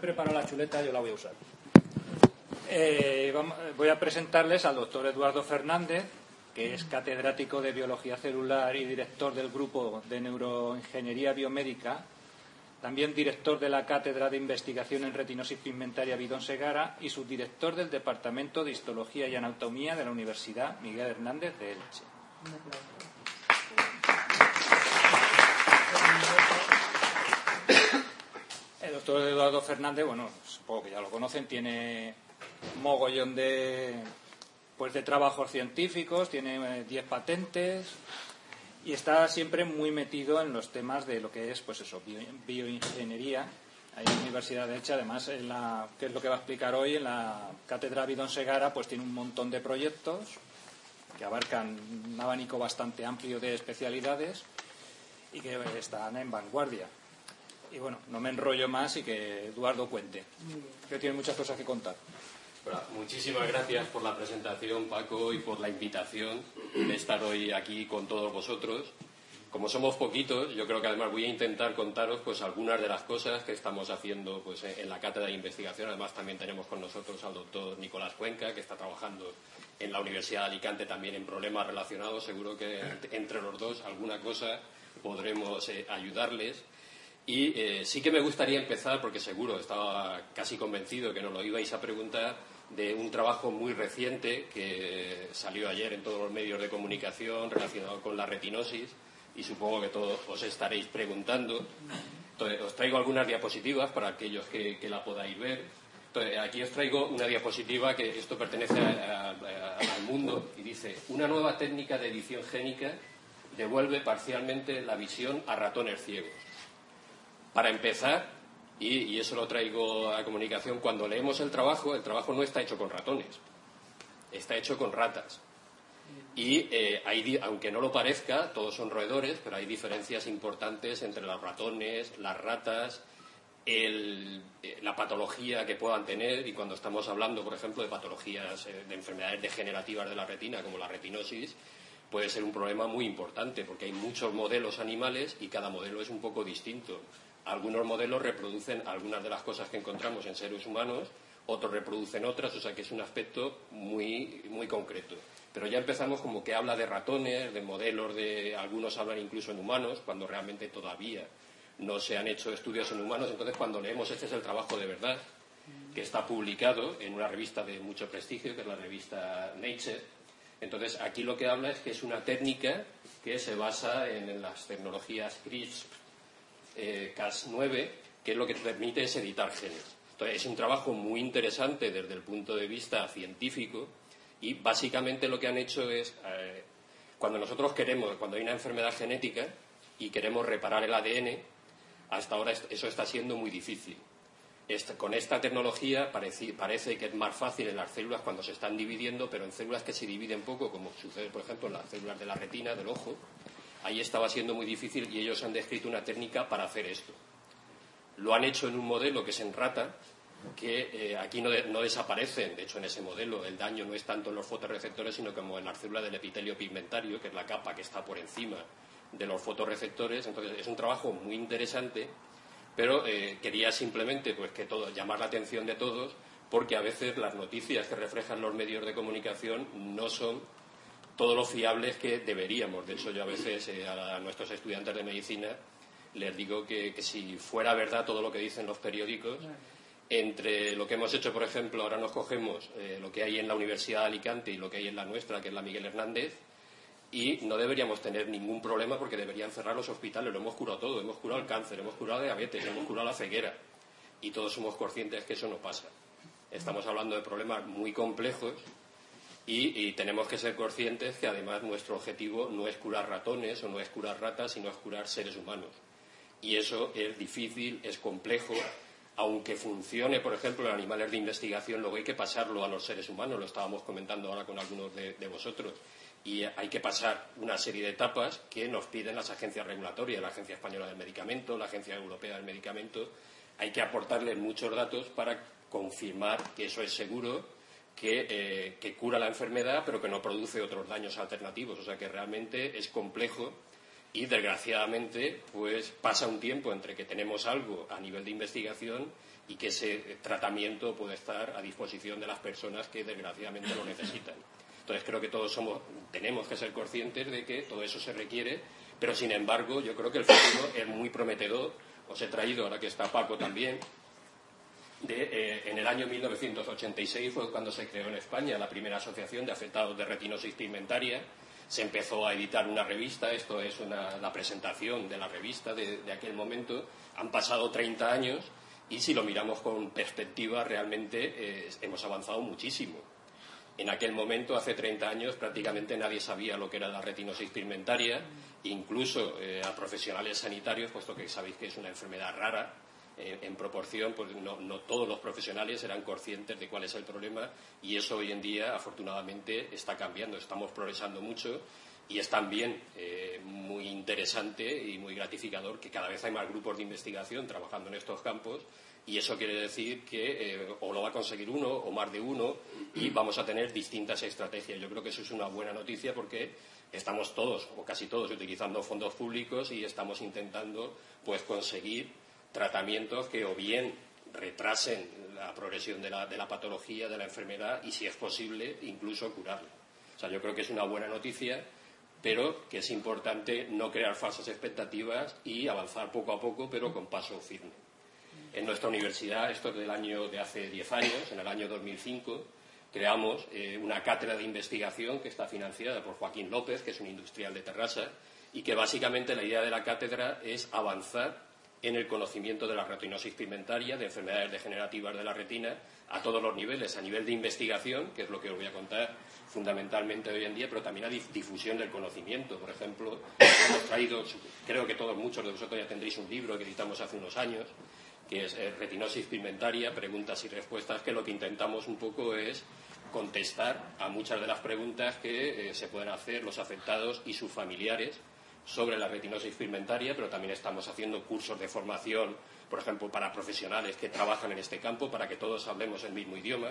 preparado la chuleta, yo la voy a usar. Voy a presentarles al doctor Eduardo Fernández, que es catedrático de Biología Celular y director del Grupo de Neuroingeniería Biomédica, también director de la Cátedra de Investigación en Retinosis Pigmentaria Bidón Segara y subdirector del Departamento de Histología y Anatomía de la Universidad Miguel Hernández de Elche. El doctor Eduardo Fernández, bueno, supongo que ya lo conocen, tiene un mogollón de trabajos científicos, tiene 10 patentes y está siempre muy metido en los temas de lo que es, pues eso, bioingeniería. Ahí en la Universidad de Elche, además, que es lo que va a explicar hoy, en la Cátedra Bidón Segara, pues tiene un montón de proyectos que abarcan un abanico bastante amplio de especialidades y que están en vanguardia. Y bueno, no me enrollo más y que Eduardo cuente, que tiene muchas cosas que contar. Bueno, muchísimas gracias por la presentación, Paco, y por la invitación de estar hoy aquí con todos vosotros. Como somos poquitos, yo creo que además voy a intentar contaros pues algunas de las cosas que estamos haciendo pues en la Cátedra de Investigación. Además también tenemos con nosotros al doctor Nicolás Cuenca, que está trabajando en la Universidad de Alicante también en problemas relacionados. Seguro que entre los dos alguna cosa podremos ayudarles. Y sí que me gustaría empezar, porque seguro, estaba casi convencido que nos lo ibais a preguntar, de un trabajo muy reciente que salió ayer en todos los medios de comunicación relacionado con la retinosis, y supongo que todos os estaréis preguntando. Entonces, os traigo algunas diapositivas para aquellos que la podáis ver. Entonces, aquí os traigo una diapositiva que esto pertenece al Mundo y dice: una nueva técnica de edición génica devuelve parcialmente la visión a ratones ciegos. Para empezar, y eso lo traigo a comunicación, cuando leemos el trabajo no está hecho con ratones, está hecho con ratas. Y aunque no lo parezca, todos son roedores, pero hay diferencias importantes entre los ratones, las ratas, la patología que puedan tener. Y cuando estamos hablando, por ejemplo, de patologías, de enfermedades degenerativas de la retina, como la retinosis, puede ser un problema muy importante, porque hay muchos modelos animales y cada modelo es un poco distinto. Algunos modelos reproducen algunas de las cosas que encontramos en seres humanos, otros reproducen otras, o sea que es un aspecto muy, muy concreto. Pero ya empezamos como que habla de ratones, de modelos, algunos hablan incluso en humanos, cuando realmente todavía no se han hecho estudios en humanos. Entonces, cuando leemos este es el trabajo de verdad, que está publicado en una revista de mucho prestigio, que es la revista Nature. Entonces, aquí lo que habla es que es una técnica que se basa en las tecnologías CRISPR, Cas9, que es lo que te permite es editar genes. Entonces, es un trabajo muy interesante desde el punto de vista científico y básicamente lo que han hecho es, cuando hay una enfermedad genética y queremos reparar el ADN, hasta ahora eso está siendo muy difícil. Con esta tecnología parece que es más fácil en las células cuando se están dividiendo, pero en células que se dividen poco, como sucede, por ejemplo, en las células de la retina, del ojo, ahí estaba siendo muy difícil y ellos han descrito una técnica para hacer esto. Lo han hecho en un modelo que es en rata, que aquí no desaparecen. De hecho, en ese modelo el daño no es tanto en los fotorreceptores, sino como en las células del epitelio pigmentario, que es la capa que está por encima de los fotorreceptores. Entonces, es un trabajo muy interesante, pero quería simplemente llamar la atención de todos, porque a veces las noticias que reflejan los medios de comunicación no son todo lo fiables que deberíamos. De hecho, yo a veces a nuestros estudiantes de medicina les digo que si fuera verdad todo lo que dicen los periódicos, entre lo que hemos hecho, por ejemplo, ahora nos cogemos lo que hay en la Universidad de Alicante y lo que hay en la nuestra, que es la Miguel Hernández, y no deberíamos tener ningún problema porque deberían cerrar los hospitales. Lo hemos curado todo, hemos curado el cáncer, hemos curado la diabetes, hemos curado la ceguera, y todos somos conscientes que eso no pasa. Estamos hablando de problemas muy complejos y tenemos que ser conscientes que además nuestro objetivo no es curar ratones o no es curar ratas, sino es curar seres humanos. Y eso es difícil, es complejo. Aunque funcione, por ejemplo, en animales de investigación, luego hay que pasarlo a los seres humanos. Lo estábamos comentando ahora con algunos de vosotros. Y hay que pasar una serie de etapas que nos piden las agencias regulatorias, la Agencia Española del Medicamento, la Agencia Europea del Medicamento. Hay que aportarles muchos datos para confirmar que eso es seguro, que cura la enfermedad, pero que no produce otros daños alternativos. O sea que realmente es complejo y desgraciadamente pues pasa un tiempo entre que tenemos algo a nivel de investigación y que ese tratamiento puede estar a disposición de las personas que desgraciadamente lo necesitan. Entonces creo que todos tenemos que ser conscientes de que todo eso se requiere, pero sin embargo yo creo que el futuro es muy prometedor. Os he traído, ahora que está Paco también, en el año 1986 fue cuando se creó en España la primera asociación de afectados de retinosis pigmentaria. Se empezó a editar una revista, esto es la presentación de la revista de aquel momento. Han pasado 30 años y si lo miramos con perspectiva realmente hemos avanzado muchísimo. En aquel momento, hace 30 años, prácticamente nadie sabía lo que era la retinosis pigmentaria, incluso a profesionales sanitarios, puesto que sabéis que es una enfermedad rara, en proporción, pues no todos los profesionales eran conscientes de cuál es el problema, y eso hoy en día, afortunadamente, está cambiando. Estamos progresando mucho y es también muy interesante y muy gratificador que cada vez hay más grupos de investigación trabajando en estos campos. Y eso quiere decir que o lo va a conseguir uno o más de uno y vamos a tener distintas estrategias. Yo creo que eso es una buena noticia porque estamos todos, o casi todos, utilizando fondos públicos y estamos intentando pues conseguir tratamientos que o bien retrasen la progresión de la patología, de la enfermedad y, si es posible, incluso curarla. O sea, yo creo que es una buena noticia, pero que es importante no crear falsas expectativas y avanzar poco a poco, pero con paso firme. En nuestra universidad, esto es de hace 10 años, en el año 2005, creamos una cátedra de investigación que está financiada por Joaquín López, que es un industrial de Terrassa, y que básicamente la idea de la cátedra es avanzar en el conocimiento de la retinosis pigmentaria, de enfermedades degenerativas de la retina, a todos los niveles, a nivel de investigación, que es lo que os voy a contar fundamentalmente hoy en día, pero también a difusión del conocimiento. Por ejemplo, hemos traído, creo que muchos de vosotros ya tendréis un libro que editamos hace unos años, que es retinosis pigmentaria, preguntas y respuestas, que lo que intentamos un poco es contestar a muchas de las preguntas que se pueden hacer los afectados y sus familiares sobre la retinosis pigmentaria, pero también estamos haciendo cursos de formación, por ejemplo, para profesionales que trabajan en este campo, para que todos hablemos el mismo idioma.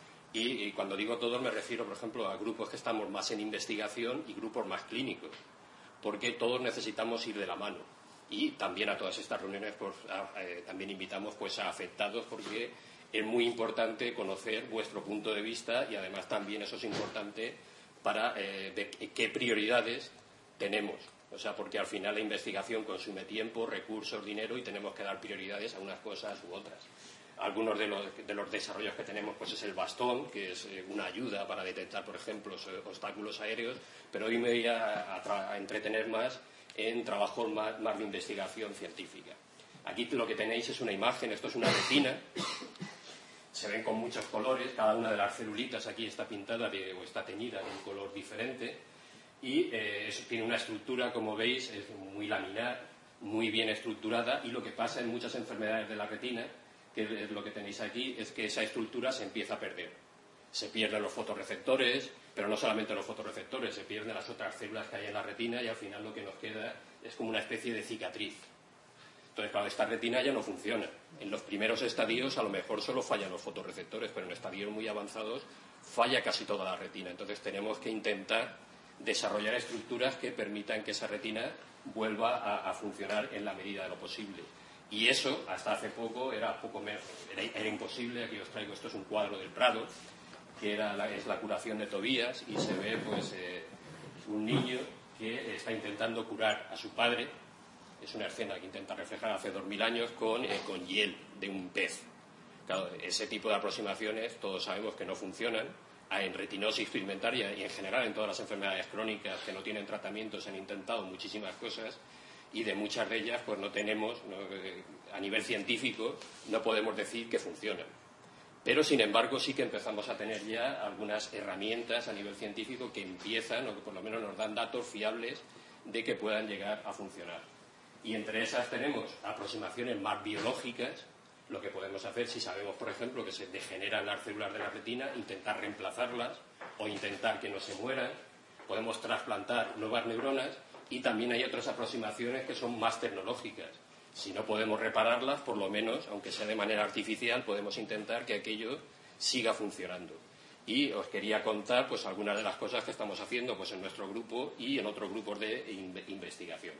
Y cuando digo todos me refiero, por ejemplo, a grupos que estamos más en investigación y grupos más clínicos, porque todos necesitamos ir de la mano. Y también a todas estas reuniones pues, también invitamos pues, a afectados, porque es muy importante conocer vuestro punto de vista y además también eso es importante para ver qué prioridades tenemos. O sea, porque al final la investigación consume tiempo, recursos, dinero y tenemos que dar prioridades a unas cosas u otras. Algunos de los desarrollos que tenemos pues es el bastón, que es una ayuda para detectar, por ejemplo, obstáculos aéreos, pero hoy me voy a entretener más en trabajos más de investigación científica. Aquí lo que tenéis es una imagen, esto es una retina, se ven con muchos colores, cada una de las celulitas aquí está pintada o está teñida de un color diferente y tiene una estructura, como veis, es muy laminar, muy bien estructurada, y lo que pasa en muchas enfermedades de la retina, que es lo que tenéis aquí, es que esa estructura se empieza a perder. Se pierden los fotorreceptores, pero no solamente los fotorreceptores, se pierden las otras células que hay en la retina y al final lo que nos queda es como una especie de cicatriz. Entonces, claro, esta retina ya no funciona. En los primeros estadios a lo mejor solo fallan los fotorreceptores, pero en estadios muy avanzados falla casi toda la retina. Entonces tenemos que intentar desarrollar estructuras que permitan que esa retina vuelva a funcionar en la medida de lo posible. Y eso, hasta hace poco, era imposible. Aquí os traigo, esto es un cuadro del Prado, que es la curación de Tobías, y se ve pues un niño que está intentando curar a su padre. Es una escena que intenta reflejar hace 2000 años con hiel de un pez. Claro, ese tipo de aproximaciones todos sabemos que no funcionan. En retinosis pigmentaria y en general en todas las enfermedades crónicas que no tienen tratamiento se han intentado muchísimas cosas y de muchas de ellas pues no tenemos, a nivel científico no podemos decir que funcionan. Pero, sin embargo, sí que empezamos a tener ya algunas herramientas a nivel científico que empiezan, o que por lo menos nos dan datos fiables de que puedan llegar a funcionar. Y entre esas tenemos aproximaciones más biológicas. Lo que podemos hacer, si sabemos, por ejemplo, que se degeneran las células de la retina, intentar reemplazarlas o intentar que no se mueran. Podemos trasplantar nuevas neuronas y también hay otras aproximaciones que son más tecnológicas. Si no podemos repararlas, por lo menos, aunque sea de manera artificial, podemos intentar que aquello siga funcionando. Y os quería contar pues algunas de las cosas que estamos haciendo pues en nuestro grupo y en otros grupos de investigación.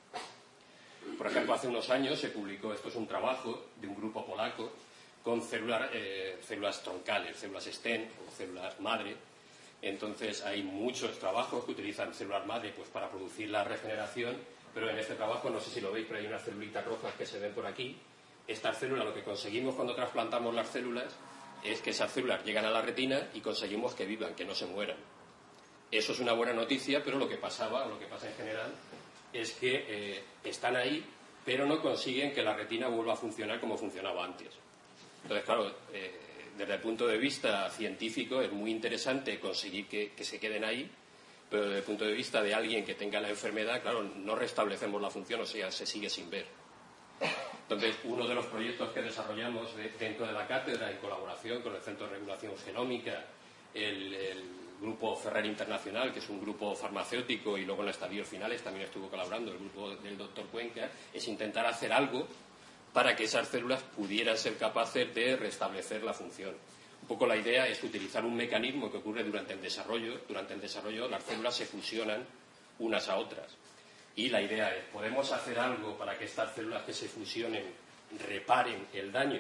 Por ejemplo, hace unos años se publicó, esto es un trabajo de un grupo polaco, con células troncales, células stem o células madre. Entonces hay muchos trabajos que utilizan células madre pues, para producir la regeneración, pero en este trabajo, no sé si lo veis, pero hay unas celulitas rojas que se ven por aquí. Estas células, lo que conseguimos cuando trasplantamos las células es que esas células llegan a la retina y conseguimos que vivan, que no se mueran. Eso es una buena noticia, pero lo que pasa en general, es que están ahí, pero no consiguen que la retina vuelva a funcionar como funcionaba antes. Entonces, claro, desde el punto de vista científico es muy interesante conseguir que se queden ahí, pero desde el punto de vista de alguien que tenga la enfermedad, claro, no restablecemos la función, o sea, se sigue sin ver. Entonces, uno de los proyectos que desarrollamos dentro de la cátedra, en colaboración con el Centro de Regulación Genómica, el Grupo Ferrer Internacional, que es un grupo farmacéutico, y luego en los estadios finales también estuvo colaborando el grupo del doctor Cuenca, es intentar hacer algo para que esas células pudieran ser capaces de restablecer la función. Un poco la idea es utilizar un mecanismo que ocurre durante el desarrollo. Durante el desarrollo las células se fusionan unas a otras. Y la idea es, ¿podemos hacer algo para que estas células que se fusionen reparen el daño?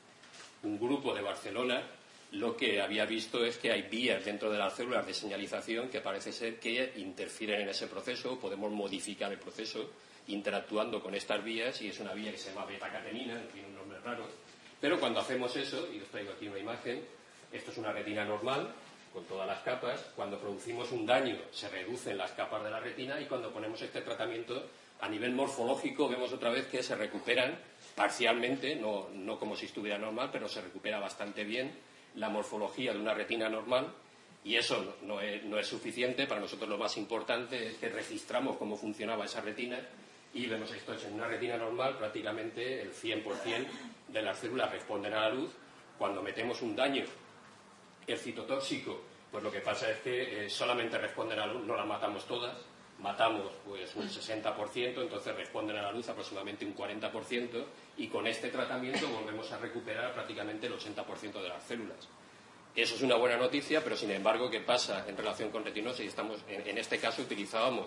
Un grupo de Barcelona lo que había visto es que hay vías dentro de las células de señalización que parece ser que interfieren en ese proceso. Podemos modificar el proceso interactuando con estas vías, y es una vía que se llama beta-catenina, tiene un nombre raro. Pero cuando hacemos eso, y os traigo aquí una imagen, esto es una retina normal, con todas las capas. Cuando producimos un daño se reducen las capas de la retina, y cuando ponemos este tratamiento a nivel morfológico vemos otra vez que se recuperan parcialmente, no como si estuviera normal, pero se recupera bastante bien la morfología de una retina normal. Y eso no es suficiente. Para nosotros lo más importante es que registramos cómo funcionaba esa retina, y vemos esto en una retina normal, prácticamente el 100% de las células responden a la luz. Cuando metemos un daño, el citotóxico, pues lo que pasa es que solamente responden a la luz, no las matamos todas, matamos pues un 60%, entonces responden a la luz aproximadamente un 40%, y con este tratamiento volvemos a recuperar prácticamente el 80% de las células. Eso es una buena noticia, pero sin embargo, ¿qué pasa en relación con retinosis? En este caso utilizábamos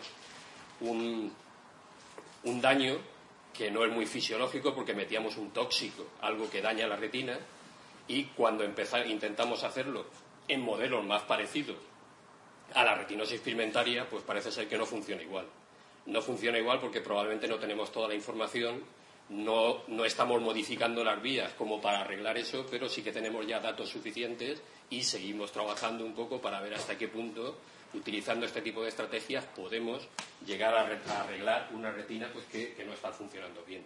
un daño que no es muy fisiológico, porque metíamos un tóxico, algo que daña la retina, y cuando intentamos hacerlo en modelos más parecidos a la retinosis pigmentaria, pues parece ser que no funciona igual. No funciona igual porque probablemente no tenemos toda la información, no estamos modificando las vías como para arreglar eso, pero sí que tenemos ya datos suficientes, y seguimos trabajando un poco para ver hasta qué punto, utilizando este tipo de estrategias, podemos llegar a arreglar una retina pues que no está funcionando bien.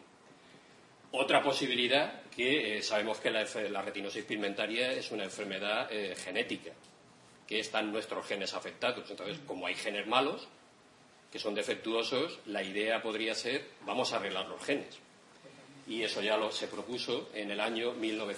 Otra posibilidad, que sabemos que la retinosis pigmentaria es una enfermedad genética, que están nuestros genes afectados. Entonces, como hay genes malos, que son defectuosos, la idea podría ser, vamos a arreglar los genes. Y eso ya se propuso en el año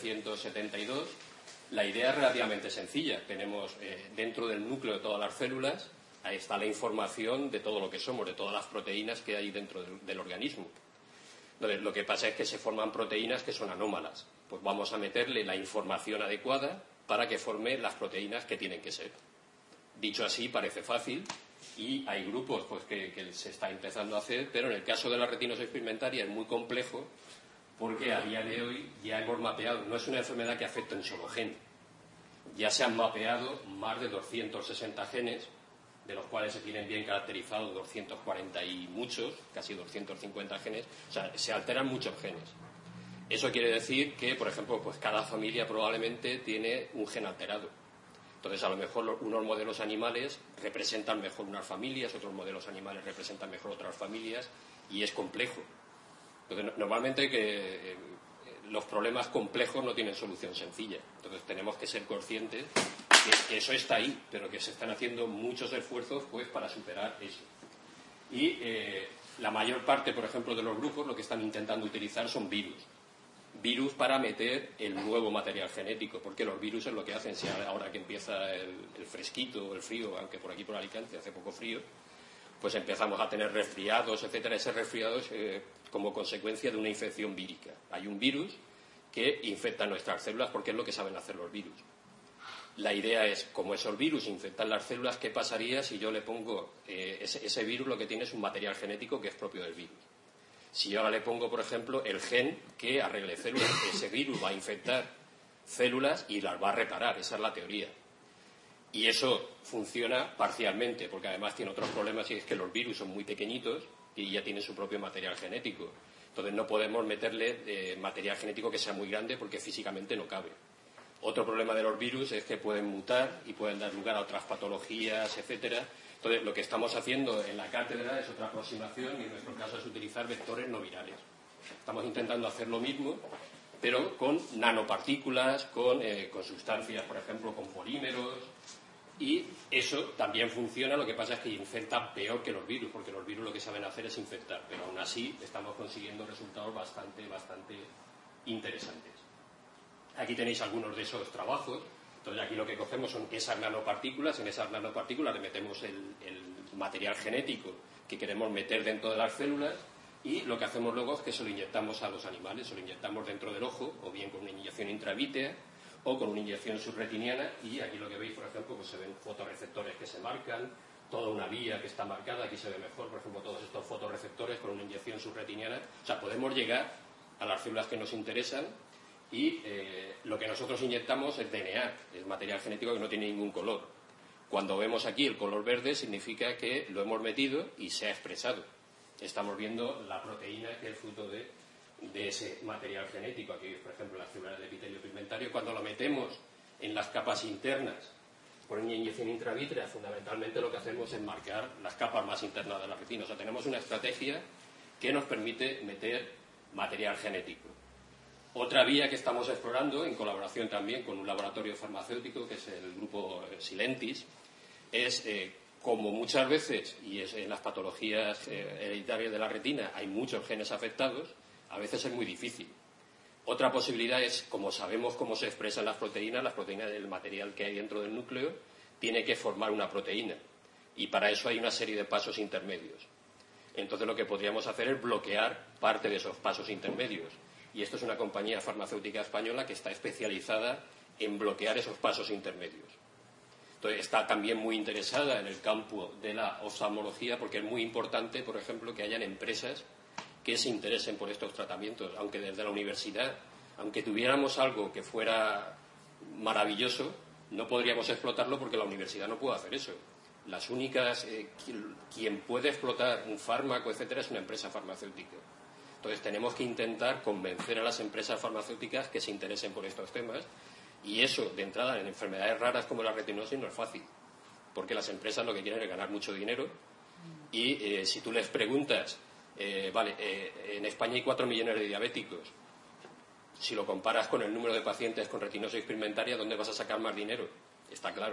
1972. La idea es relativamente sencilla. Tenemos dentro del núcleo de todas las células, ahí está la información de todo lo que somos, de todas las proteínas que hay dentro del organismo. Entonces, lo que pasa es que se forman proteínas que son anómalas. Pues vamos a meterle la información adecuada para que forme las proteínas que tienen que ser. Dicho así, parece fácil, y hay grupos pues, que se está empezando a hacer, pero en el caso de la retinosis pigmentaria es muy complejo, porque a día de hoy ya hemos mapeado, no es una enfermedad que afecta un solo gen, ya se han mapeado más de 260 genes, de los cuales se tienen bien caracterizados 240 y muchos, casi 250 genes, o sea, se alteran muchos genes. Eso quiere decir que, por ejemplo, pues cada familia probablemente tiene un gen alterado. Entonces, a lo mejor unos modelos animales representan mejor unas familias, otros modelos animales representan mejor otras familias, y es complejo. Entonces, normalmente los problemas complejos no tienen solución sencilla. Entonces, tenemos que ser conscientes que eso está ahí, pero que se están haciendo muchos esfuerzos pues para superar eso. Y la mayor parte, por ejemplo, de los grupos lo que están intentando utilizar son virus para meter el nuevo material genético, porque los virus es lo que hacen. Si ahora que empieza el fresquito o el frío, aunque por aquí por Alicante hace poco frío, pues empezamos a tener resfriados, etcétera. Ese resfriado es como consecuencia de una infección vírica. Hay un virus que infecta nuestras células, porque es lo que saben hacer los virus. la idea es, como esos virus infectan las células, ¿qué pasaría si yo le pongo ese virus? Lo que tiene es un material genético que es propio del virus. Si yo ahora le pongo, por ejemplo, el gen que arregle células, ese virus va a infectar células y las va a reparar, esa es la teoría. Y eso funciona parcialmente, porque además tiene otros problemas, y es que los virus son muy pequeñitos y ya tienen su propio material genético. Entonces no podemos meterle material genético que sea muy grande porque físicamente no cabe. Otro problema de los virus es que pueden mutar y pueden dar lugar a otras patologías, etcétera. Entonces, lo que estamos haciendo en la cátedra es otra aproximación, y en nuestro caso es utilizar vectores no virales. Estamos intentando hacer lo mismo, pero con nanopartículas, con sustancias, por ejemplo, con polímeros, y eso también funciona. Lo que pasa es que infecta peor que los virus, porque los virus lo que saben hacer es infectar, pero aún así estamos consiguiendo resultados bastante interesantes. Aquí tenéis algunos de esos trabajos. Entonces aquí lo que cogemos son esas nanopartículas, en esas nanopartículas le metemos el material genético que queremos meter dentro de las células, y lo que hacemos luego es que se lo inyectamos a los animales, se lo inyectamos dentro del ojo, o bien con una inyección intravítea o con una inyección subretiniana, y aquí lo que veis, por ejemplo, pues se ven fotorreceptores que se marcan, toda una vía que está marcada, aquí se ve mejor, por ejemplo, todos estos fotorreceptores con una inyección subretiniana. O sea, podemos llegar a las células que nos interesan. Y lo que nosotros inyectamos es DNA, es material genético que no tiene ningún color. Cuando vemos aquí el color verde significa que lo hemos metido y se ha expresado. Estamos viendo la proteína que es fruto de ese material genético. Aquí, por ejemplo, las células del epitelio pigmentario. Cuando lo metemos en las capas internas por una inyección intravítrea, fundamentalmente lo que hacemos es marcar las capas más internas de la retina. O sea, tenemos una estrategia que nos permite meter material genético. Otra vía que estamos explorando, en colaboración también con un laboratorio farmacéutico, que es el grupo Silentis, es como muchas veces, y es en las patologías hereditarias de la retina, hay muchos genes afectados, a veces es muy difícil. Otra posibilidad es, como sabemos cómo se expresan las proteínas del material que hay dentro del núcleo, tiene que formar una proteína. Y para eso hay una serie de pasos intermedios. Entonces lo que podríamos hacer es bloquear parte de esos pasos intermedios. Y esto es una compañía farmacéutica española que está especializada en bloquear esos pasos intermedios. Entonces está también muy interesada en el campo de la oftalmología, porque es muy importante, por ejemplo, que hayan empresas que se interesen por estos tratamientos, aunque desde la universidad, aunque tuviéramos algo que fuera maravilloso, no podríamos explotarlo porque la universidad no puede hacer eso. Las únicas, quien puede explotar un fármaco, etcétera, es una empresa farmacéutica. Entonces tenemos que intentar convencer a las empresas farmacéuticas que se interesen por estos temas, y eso, de entrada, en enfermedades raras como la retinosis no es fácil, porque las empresas lo que quieren es ganar mucho dinero, y si tú les preguntas, en España hay 4 millones de diabéticos, si lo comparas con el número de pacientes con retinosis pigmentaria, ¿dónde vas a sacar más dinero? Está claro.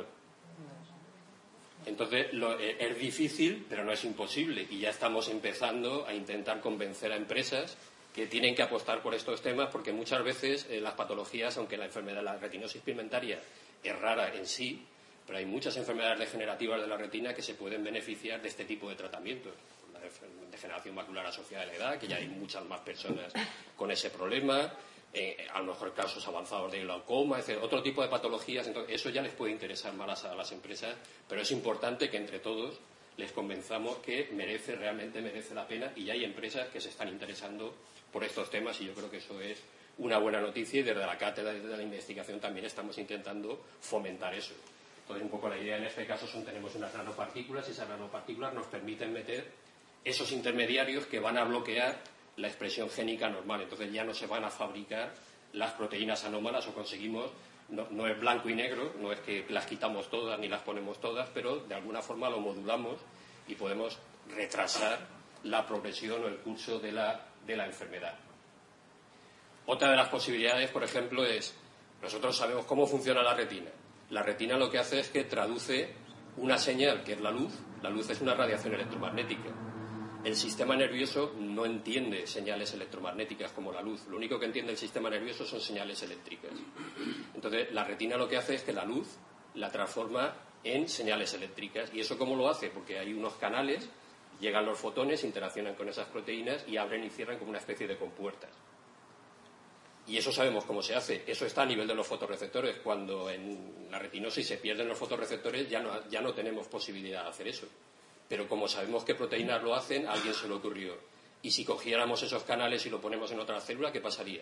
Entonces, es difícil, pero no es imposible, y ya estamos empezando a intentar convencer a empresas que tienen que apostar por estos temas, porque muchas veces las patologías, aunque la enfermedad de la retinosis pigmentaria es rara en sí, pero hay muchas enfermedades degenerativas de la retina que se pueden beneficiar de este tipo de tratamientos. La degeneración macular asociada a la edad, que ya hay muchas más personas con ese problema, a lo mejor casos avanzados de glaucoma, etc. Otro tipo de patologías. Entonces, eso ya les puede interesar más a las empresas, pero es importante que entre todos les convenzamos que realmente merece la pena, y ya hay empresas que se están interesando por estos temas, y yo creo que eso es una buena noticia, y desde la cátedra, desde la investigación, también estamos intentando fomentar eso. Entonces, un poco la idea en este caso tenemos unas nanopartículas, y esas nanopartículas nos permiten meter esos intermediarios que van a bloquear la expresión génica normal. Entonces ya no se van a fabricar las proteínas anómalas, o conseguimos, no es blanco y negro, no es que las quitamos todas ni las ponemos todas, pero de alguna forma lo modulamos y podemos retrasar la progresión o el curso de la enfermedad. Otra de las posibilidades, por ejemplo, es, nosotros sabemos cómo funciona la retina. La retina lo que hace es que traduce una señal, que es la luz. La luz es una radiación electromagnética. El sistema nervioso no entiende señales electromagnéticas como la luz. Lo único que entiende el sistema nervioso son señales eléctricas. Entonces, la retina lo que hace es que la luz la transforma en señales eléctricas. ¿Y eso cómo lo hace? Porque hay unos canales, llegan los fotones, interaccionan con esas proteínas y abren y cierran como una especie de compuertas. Y eso sabemos cómo se hace. Eso está a nivel de los fotorreceptores. Cuando en la retinosis se pierden los fotorreceptores, ya no tenemos posibilidad de hacer eso. Pero como sabemos qué proteínas lo hacen, a alguien se le ocurrió. Y si cogiéramos esos canales y lo ponemos en otra célula, ¿qué pasaría?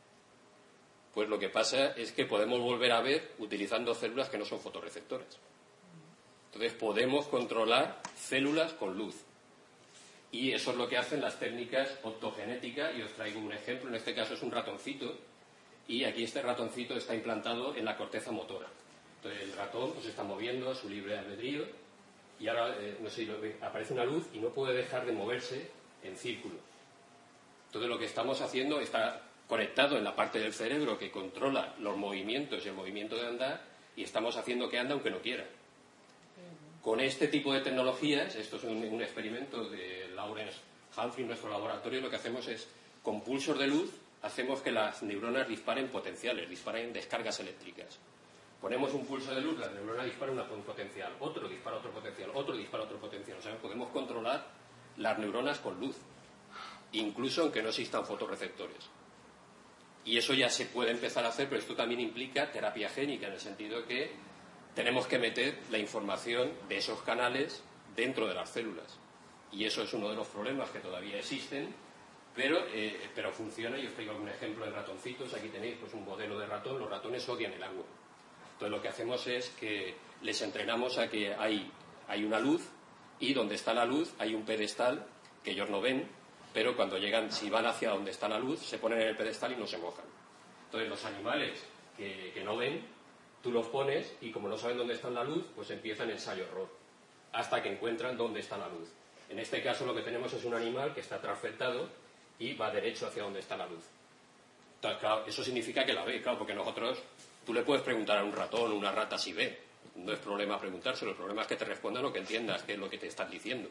Pues lo que pasa es que podemos volver a ver utilizando células que no son fotorreceptores. Entonces podemos controlar células con luz. Y eso es lo que hacen las técnicas optogenéticas, y os traigo un ejemplo. En este caso es un ratoncito, y aquí este ratoncito está implantado en la corteza motora. Entonces el ratón pues está moviendo a su libre albedrío, y ahora, no sé si lo ve, aparece una luz y no puede dejar de moverse en círculo. Entonces lo que estamos haciendo está conectado en la parte del cerebro que controla los movimientos y el movimiento de andar, y estamos haciendo que ande aunque no quiera. Con este tipo de tecnologías, esto es un experimento de Lawrence Humphrey en nuestro laboratorio, lo que hacemos es, con pulsos de luz, hacemos que las neuronas disparen potenciales, disparen descargas eléctricas. Ponemos un pulso de luz, la neurona dispara un potencial, otro dispara otro potencial, otro dispara otro potencial. O sea, podemos controlar las neuronas con luz, incluso aunque no existan fotorreceptores. Y eso ya se puede empezar a hacer, pero esto también implica terapia génica, en el sentido que tenemos que meter la información de esos canales dentro de las células. Y eso es uno de los problemas que todavía existen, pero funciona. Y os traigo algún ejemplo de ratoncitos. Aquí tenéis pues, un modelo de ratón. Los ratones odian el agua. Entonces lo que hacemos es que les entrenamos a que hay una luz, y donde está la luz hay un pedestal que ellos no ven, pero cuando llegan, si van hacia donde está la luz, se ponen en el pedestal y no se mojan. Entonces los animales que no ven, tú los pones y como no saben dónde está la luz, pues empiezan ensayo-error, hasta que encuentran dónde está la luz. En este caso lo que tenemos es un animal que está transfectado y va derecho hacia donde está la luz. Entonces, claro, eso significa que la ve, claro, porque nosotros, tú le puedes preguntar a un ratón o una rata si ve. No es problema preguntárselo, el problema es que te respondan o que entiendas qué es lo que te están diciendo.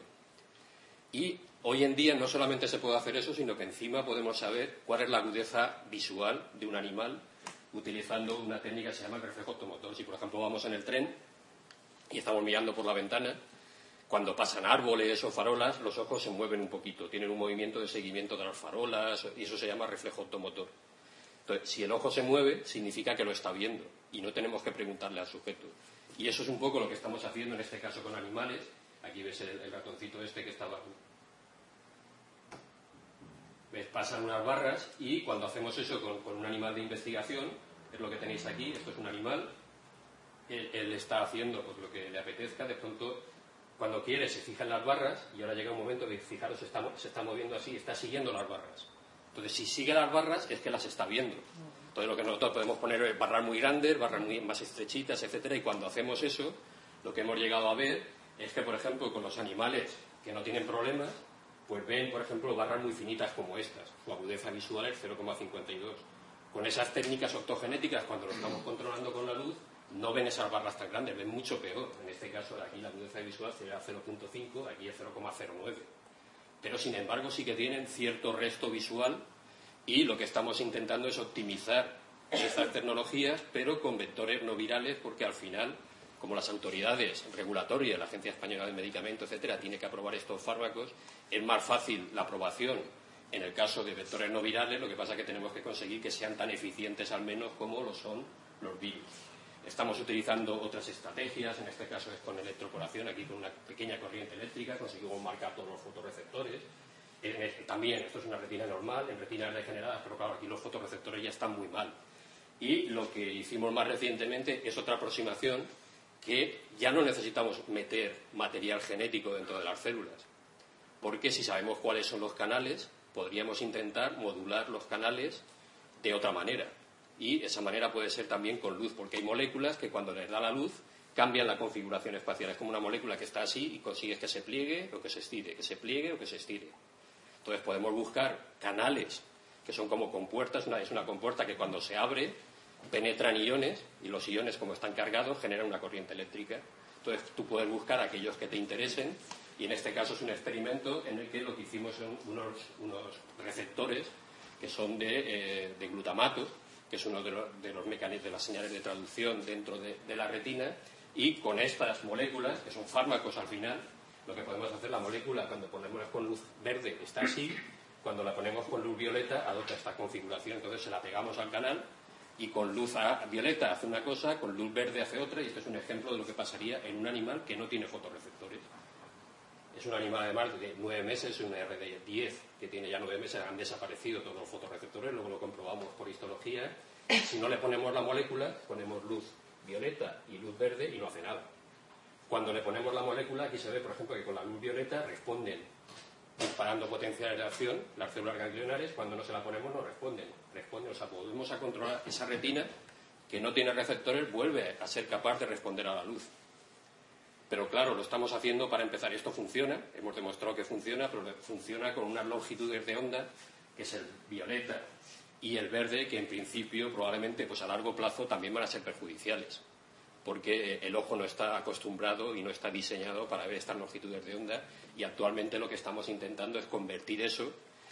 Y hoy en día no solamente se puede hacer eso, sino que encima podemos saber cuál es la agudeza visual de un animal utilizando una técnica que se llama el reflejo optomotor. Si, por ejemplo, vamos en el tren y estamos mirando por la ventana, cuando pasan árboles o farolas, los ojos se mueven un poquito, tienen un movimiento de seguimiento de las farolas, y eso se llama reflejo optomotor. Entonces, si el ojo se mueve, significa que lo está viendo, y no tenemos que preguntarle al sujeto. Y eso es un poco lo que estamos haciendo en este caso con animales. Aquí ves el ratoncito este que estaba... ¿Ves? Pasan unas barras, y cuando hacemos eso con un animal de investigación, es lo que tenéis aquí, esto es un animal, él está haciendo pues, lo que le apetezca, de pronto, cuando quiere se fija en las barras, y ahora llega un momento que, fijaros, se está moviendo así, está siguiendo las barras. Entonces, si sigue las barras, es que las está viendo. Entonces, lo que nosotros podemos poner es barras muy grandes, barras muy más estrechitas, etcétera, y cuando hacemos eso, lo que hemos llegado a ver es que, por ejemplo, con los animales que no tienen problemas, pues ven, por ejemplo, barras muy finitas como estas. Su agudeza visual es 0,52. Con esas técnicas optogenéticas, cuando lo estamos controlando con la luz, no ven esas barras tan grandes, ven mucho peor. En este caso, aquí la agudeza visual sería 0,5, aquí es 0,09. Pero, sin embargo, sí que tienen cierto resto visual, y lo que estamos intentando es optimizar estas tecnologías, pero con vectores no virales, porque al final, como las autoridades regulatorias, la Agencia Española de Medicamentos, etcétera, tiene que aprobar estos fármacos, es más fácil la aprobación en el caso de vectores no virales. Lo que pasa es que tenemos que conseguir que sean tan eficientes al menos como lo son los virus. Estamos utilizando otras estrategias, en este caso es con electroporación, aquí con una pequeña corriente eléctrica conseguimos marcar todos los fotorreceptores. También, esto es una retina normal, en retinas degeneradas, pero claro, aquí los fotorreceptores ya están muy mal. Y lo que hicimos más recientemente es otra aproximación, que ya no necesitamos meter material genético dentro de las células, porque si sabemos cuáles son los canales, podríamos intentar modular los canales de otra manera. Y esa manera puede ser también con luz, porque hay moléculas que cuando les da la luz cambian la configuración espacial. Es como una molécula que está así y consigues que se pliegue o que se estire, que se pliegue o que se estire. Entonces podemos buscar canales que son como compuertas. Es una compuerta que cuando se abre penetran iones, y los iones, como están cargados, generan una corriente eléctrica. Entonces tú puedes buscar aquellos que te interesen, y en este caso es un experimento en el que lo que hicimos son unos receptores que son de glutamato, que es uno de los mecanismos de las señales de traducción dentro de la retina, y con estas moléculas, que son fármacos al final, lo que podemos hacer, la molécula, cuando ponemos con luz verde, está así, Cuando la ponemos con luz violeta adopta esta configuración, entonces se la pegamos al canal y con luz violeta hace una cosa, con luz verde hace otra, y esto es un ejemplo de lo que pasaría en un animal que no tiene fotorreceptores. Es un animal además de 9 meses, un RD10 que tiene ya 9 meses, han desaparecido todos los fotorreceptores, luego lo comprobamos por histología. Si no le ponemos la molécula, ponemos luz violeta y luz verde y no hace nada. Cuando le ponemos la molécula, aquí se ve, por ejemplo, que con la luz violeta responden disparando potenciales de acción las células ganglionares, cuando no se la ponemos no responden, o sea, volvemos a controlar esa retina que no tiene receptores, vuelve a ser capaz de responder a la luz. Pero claro, lo estamos haciendo para empezar. Esto funciona, hemos demostrado que funciona, pero funciona con unas longitudes de onda, que es el violeta y el verde, que en principio probablemente pues a largo plazo también van a ser perjudiciales, porque el ojo no está acostumbrado y no está diseñado para ver estas longitudes de onda, y actualmente lo que estamos intentando es convertir eso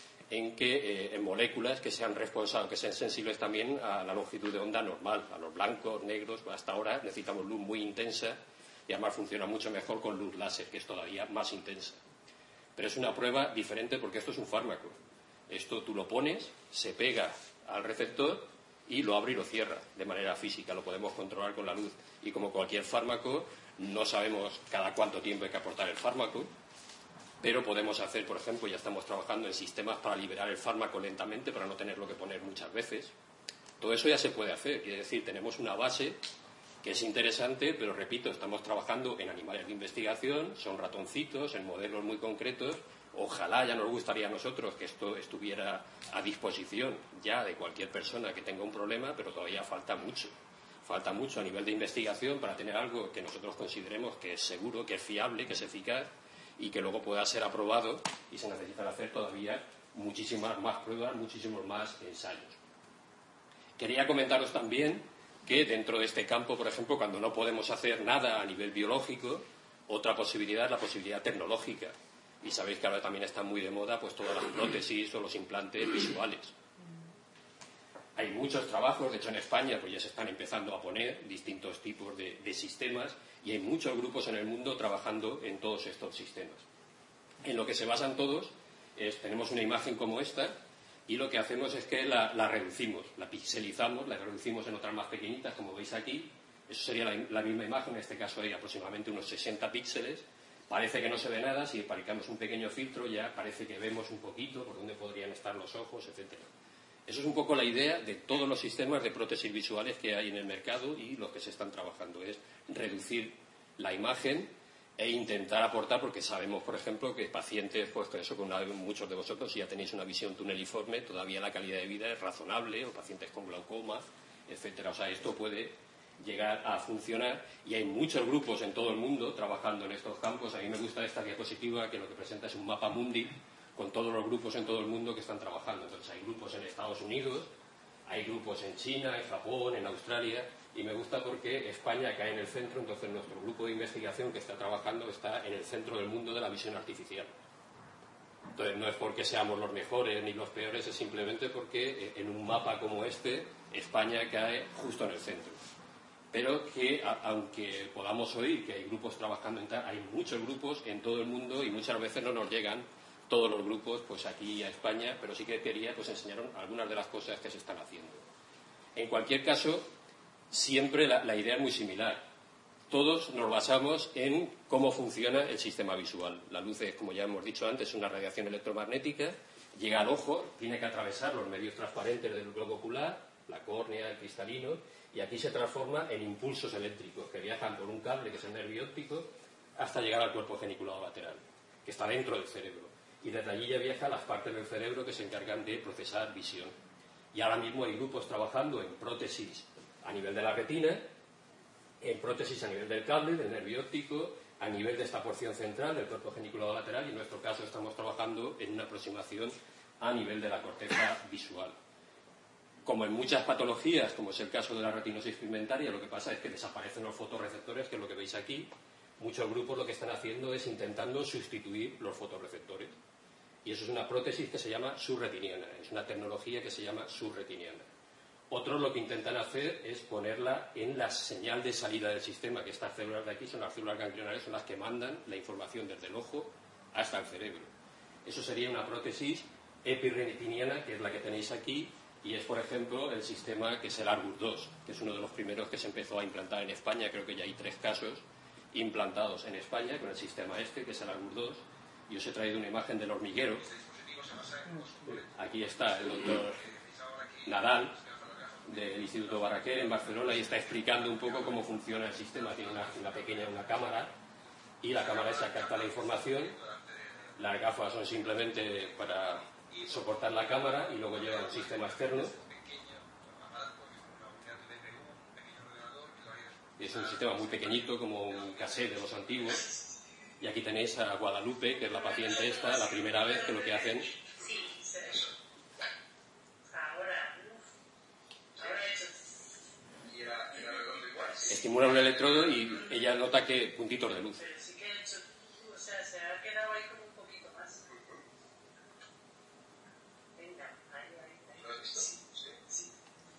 en moléculas que sean responsables, que sean sensibles también a la longitud de onda normal, a los blancos, negros. Hasta ahora necesitamos luz muy intensa y además funciona mucho mejor con luz láser, que es todavía más intensa. Pero es una prueba diferente porque esto es un fármaco. Esto tú lo pones, se pega al receptor y lo abre y lo cierra de manera física, lo podemos controlar con la luz. Y como cualquier fármaco, no sabemos cada cuánto tiempo hay que aportar el fármaco, pero podemos hacer, por ejemplo, ya estamos trabajando en sistemas para liberar el fármaco lentamente, para no tenerlo que poner muchas veces. Todo eso ya se puede hacer, es decir, tenemos una base que es interesante, pero repito, estamos trabajando en animales de investigación, son ratoncitos, en modelos muy concretos. Ojalá, ya nos gustaría a nosotros que esto estuviera a disposición ya de cualquier persona que tenga un problema, pero todavía falta mucho. Falta mucho a nivel de investigación para tener algo que nosotros consideremos que es seguro, que es fiable, que es eficaz y que luego pueda ser aprobado, y se necesitan hacer todavía muchísimas más pruebas, muchísimos más ensayos. Quería comentaros también que dentro de este campo, por ejemplo, cuando no podemos hacer nada a nivel biológico, otra posibilidad es la posibilidad tecnológica. Y sabéis que ahora también están muy de moda pues todas las prótesis o los implantes visuales. Hay muchos trabajos, de hecho en España pues ya se están empezando a poner distintos tipos de sistemas, y hay muchos grupos en el mundo trabajando en todos estos sistemas. En lo que se basan todos es, tenemos una imagen como esta, y lo que hacemos es que la reducimos, la pixelizamos, la reducimos en otras más pequeñitas, como veis aquí. Eso sería la misma imagen, en este caso hay aproximadamente unos 60 píxeles. Parece que no se ve nada, si aplicamos un pequeño filtro ya parece que vemos un poquito por dónde podrían estar los ojos, etcétera. Eso es un poco la idea de todos los sistemas de prótesis visuales que hay en el mercado y los que se están trabajando, es reducir la imagen e intentar aportar, porque sabemos, por ejemplo, que pacientes, pues eso, con muchos de vosotros, si ya tenéis una visión tuneliforme, todavía la calidad de vida es razonable, o pacientes con glaucoma, etcétera. O sea, esto puede llegar a funcionar, y hay muchos grupos en todo el mundo trabajando en estos campos. A mí me gusta esta diapositiva, que lo que presenta es un mapa mundi con todos los grupos en todo el mundo que están trabajando. Entonces hay grupos en Estados Unidos, hay grupos en China, en Japón, en Australia, y me gusta porque España cae en el centro. Entonces nuestro grupo de investigación que está trabajando está en el centro del mundo de la visión artificial. Entonces no es porque seamos los mejores ni los peores, es simplemente porque en un mapa como este España cae justo en el centro. Pero que aunque podamos oír que hay grupos trabajando en tal, hay muchos grupos en todo el mundo, y muchas veces no nos llegan todos los grupos pues aquí a España, pero sí que quería pues enseñaros algunas de las cosas que se están haciendo. En cualquier caso, siempre la idea es muy similar. Todos nos basamos en cómo funciona el sistema visual. La luz es, como ya hemos dicho antes, una radiación electromagnética, llega al ojo, tiene que atravesar los medios transparentes del globo ocular, la córnea, el cristalino, y aquí se transforma en impulsos eléctricos que viajan por un cable, que es el nervio óptico, hasta llegar al cuerpo geniculado lateral, que está dentro del cerebro. Y desde allí ya viaja a las partes del cerebro que se encargan de procesar visión. Y ahora mismo hay grupos trabajando en prótesis a nivel de la retina, en prótesis a nivel del cable, del nervio óptico, a nivel de esta porción central del cuerpo geniculado lateral, y en nuestro caso estamos trabajando en una aproximación a nivel de la corteza visual. Como en muchas patologías, como es el caso de la retinosis pigmentaria, lo que pasa es que desaparecen los fotorreceptores, que es lo que veis aquí. Muchos grupos lo que están haciendo es intentando sustituir los fotorreceptores. Y eso es una prótesis que se llama subretiniana, es una tecnología que se llama subretiniana. Otros lo que intentan hacer es ponerla en la señal de salida del sistema, que estas células de aquí son las células ganglionares, son las que mandan la información desde el ojo hasta el cerebro. Eso sería una prótesis epiretiniana, que es la que tenéis aquí, y es, por ejemplo, el sistema que es el Argus II, que es uno de los primeros que se empezó a implantar en España. Creo que ya hay 3 casos implantados en España con el sistema este, que es el Argus II. Y os he traído una imagen del hormiguero. Aquí está el doctor Nadal, del Instituto Barraquer en Barcelona, y está explicando un poco cómo funciona el sistema. Tiene una cámara, y la cámara esa capta la información. Las gafas son simplemente para soportar la cámara, y luego lleva un sistema externo. Es un sistema muy pequeñito, como un cassette de los antiguos. Y aquí tenéis a Guadalupe, que es la paciente esta, la primera vez que lo que hacen... Estimula un electrodo y ella nota que puntitos de luz. Se ha quedado ahí como un poquito más. Venga, ahí. Sí.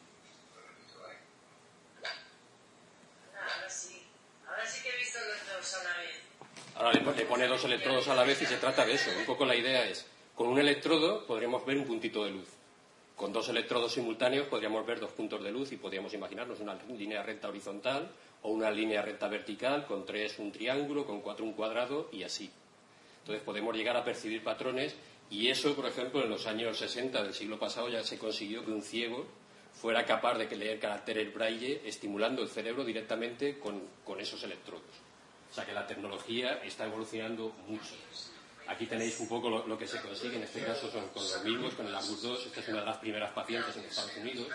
Ahora sí que he visto los dos a la vez. Ahora le pone 2 electrodos a la vez y se trata de eso. Un poco la idea es, con un electrodo podríamos ver un puntito de luz. Con 2 electrodos simultáneos podríamos ver 2 puntos de luz y podríamos imaginarnos una línea recta horizontal o una línea recta vertical, con 3 un triángulo, con 4 un cuadrado y así. Entonces podemos llegar a percibir patrones, y eso, por ejemplo, en los años 60 del siglo pasado ya se consiguió que un ciego fuera capaz de leer caracteres braille estimulando el cerebro directamente con esos electrodos. O sea que la tecnología está evolucionando mucho. Aquí tenéis un poco lo que se consigue, en este caso son con los mismos, con el Argus II. Esta es una de las primeras pacientes en Estados Unidos.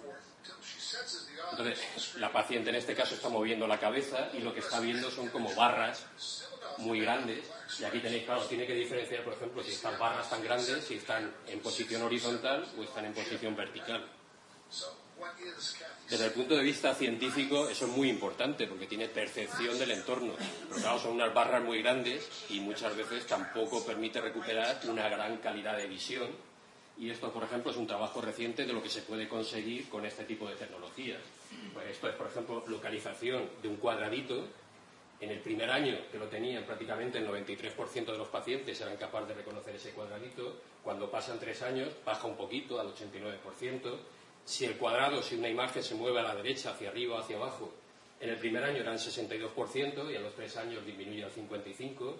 Entonces, la paciente en este caso está moviendo la cabeza y lo que está viendo son como barras muy grandes. Y aquí tenéis, claro, tiene que diferenciar, por ejemplo, si estas barras tan grandes, si están en posición horizontal o están en posición vertical. Desde el punto de vista científico eso es muy importante porque tiene percepción del entorno, pero claro, son unas barras muy grandes y muchas veces tampoco permite recuperar una gran calidad de visión, y esto, por ejemplo, es un trabajo reciente de lo que se puede conseguir con este tipo de tecnologías. Pues esto es, por ejemplo, localización de un cuadradito. En el primer año que lo tenían, prácticamente el 93% de los pacientes eran capaces de reconocer ese cuadradito. Cuando pasan 3 años baja un poquito al 89%. Si una imagen se mueve a la derecha, hacia arriba o hacia abajo, en el primer año eran 62% y a los 3 años disminuye al 55%.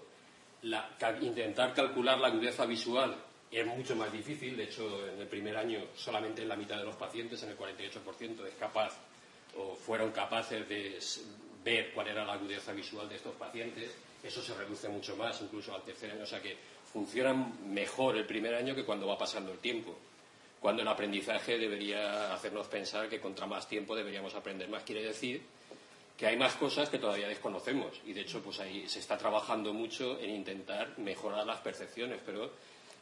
Intentar calcular la agudeza visual es mucho más difícil. De hecho, en el primer año solamente en la mitad de los pacientes, en el 48%, es capaz o fueron capaces de ver cuál era la agudeza visual de estos pacientes. Eso se reduce mucho más, incluso al tercer año. O sea que funcionan mejor el primer año que cuando va pasando el tiempo. Cuando el aprendizaje debería hacernos pensar que contra más tiempo deberíamos aprender más. Quiere decir que hay más cosas que todavía desconocemos, y de hecho pues ahí se está trabajando mucho en intentar mejorar las percepciones, pero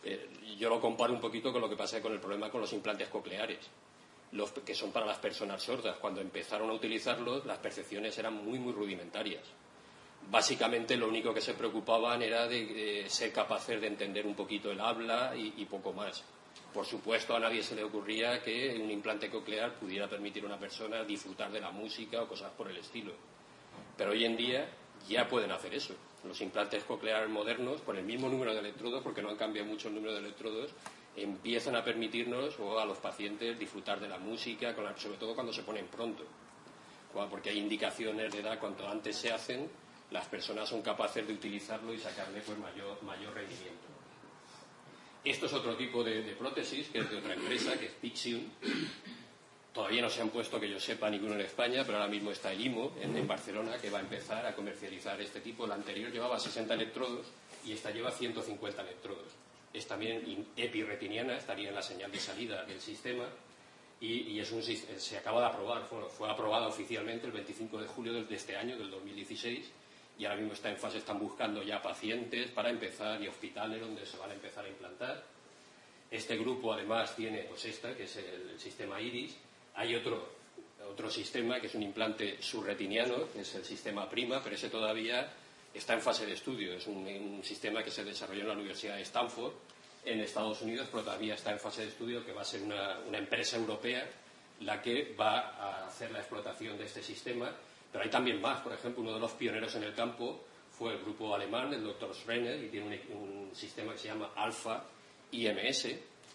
yo lo comparo un poquito con lo que pasa con el problema con los implantes cocleares, los que son para las personas sordas. Cuando empezaron a utilizarlos, las percepciones eran muy, muy rudimentarias. Básicamente lo único que se preocupaban era de ser capaces de entender un poquito el habla y poco más. Por supuesto, a nadie se le ocurría que un implante coclear pudiera permitir a una persona disfrutar de la música o cosas por el estilo. Pero hoy en día ya pueden hacer eso. Los implantes cocleares modernos, con el mismo número de electrodos, porque no han cambiado mucho el número de electrodos, empiezan a permitirnos o a los pacientes disfrutar de la música, sobre todo cuando se ponen pronto. Porque hay indicaciones de edad, cuanto antes se hacen, las personas son capaces de utilizarlo y sacarle pues mayor rendimiento. Esto es otro tipo de prótesis, que es de otra empresa, que es Pixium. Todavía no se han puesto, que yo sepa, ninguno en España, pero ahora mismo está el IMO en Barcelona, que va a empezar a comercializar este tipo. La anterior llevaba 60 electrodos y esta lleva 150 electrodos. Es también epiretiniana, estaría en la señal de salida del sistema, y se acaba de aprobar. Fue aprobada oficialmente el 25 de julio de este año, del 2016, y ahora mismo está en fase, están buscando ya pacientes para empezar y hospitales donde se van a empezar a implantar. Este grupo además tiene pues que es el sistema IRIS. Hay otro sistema que es un implante subretiniano, que es el sistema PRIMA, pero ese todavía está en fase de estudio. Es un sistema que se desarrolló en la Universidad de Stanford en Estados Unidos, pero todavía está en fase de estudio, que va a ser una empresa europea la que va a hacer la explotación de este sistema. Pero hay también más. Por ejemplo, uno de los pioneros en el campo fue el grupo alemán, el Dr. Schreiner, y tiene un sistema que se llama Alpha IMS,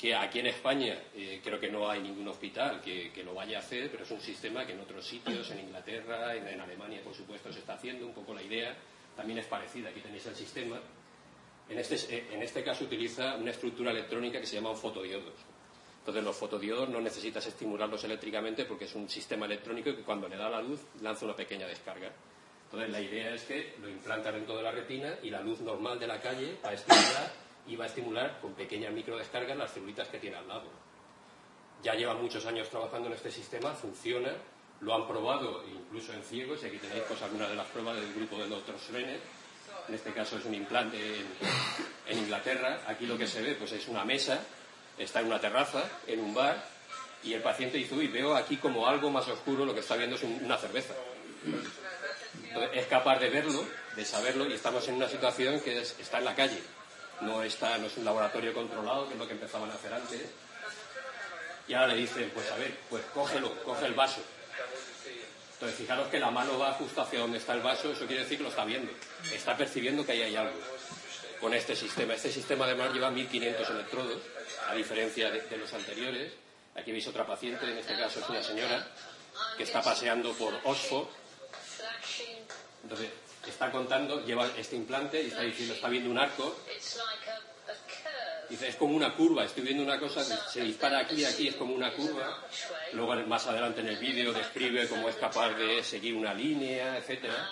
que aquí en España creo que no hay ningún hospital que lo vaya a hacer, pero es un sistema que en otros sitios, en Inglaterra, en Alemania, por supuesto, se está haciendo. Un poco la idea también es parecida. Aquí tenéis el sistema. En este caso utiliza una estructura electrónica que se llama fotodiodos. Entonces los fotodiodos no necesitas estimularlos eléctricamente porque es un sistema electrónico que cuando le da la luz lanza una pequeña descarga. Entonces la idea es que lo implantan dentro de la retina y la luz normal de la calle va a estimular con pequeñas microdescargas las celulitas que tiene al lado. Ya lleva muchos años trabajando en este sistema, funciona, lo han probado incluso en ciegos, y aquí tenéis pues algunas de las pruebas del grupo del Dr. Schreiner. En este caso es un implante en Inglaterra. Aquí lo que se ve pues es una mesa, está en una terraza, en un bar, y el paciente dice, uy, veo aquí como algo más oscuro, lo que está viendo es una cerveza. Entonces, es capaz de verlo, de saberlo, y estamos en una situación que está en la calle. No es un laboratorio controlado, que es lo que empezaban a hacer antes. Y ahora le dicen, pues a ver, pues cógelo, coge el vaso. Entonces, fijaros que la mano va justo hacia donde está el vaso, eso quiere decir que lo está viendo. Está percibiendo que ahí hay algo con este sistema. Este sistema además lleva 1500 electrodos, a diferencia de los anteriores. Aquí veis otra paciente, en este caso es una señora que está paseando por Oxford. Entonces, está contando, lleva este implante y está diciendo, está viendo un arco. Dice, es como una curva, estoy viendo una cosa, se dispara aquí y aquí, es como una curva. Luego, más adelante en el vídeo, describe cómo es capaz de seguir una línea, etcétera.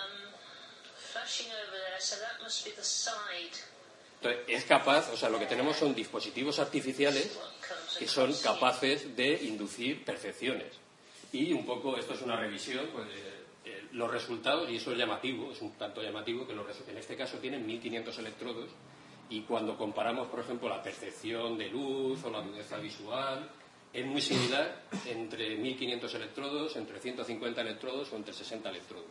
Entonces, es capaz, o sea, lo que tenemos son dispositivos artificiales que son capaces de inducir percepciones. Y un poco, esto es una revisión, pues, los resultados, y eso es llamativo, es un tanto llamativo, que en este caso tienen 1500 electrodos, y cuando comparamos, por ejemplo, la percepción de luz o la agudeza visual, es muy similar entre 1500 electrodos, entre 150 electrodos o entre 60 electrodos.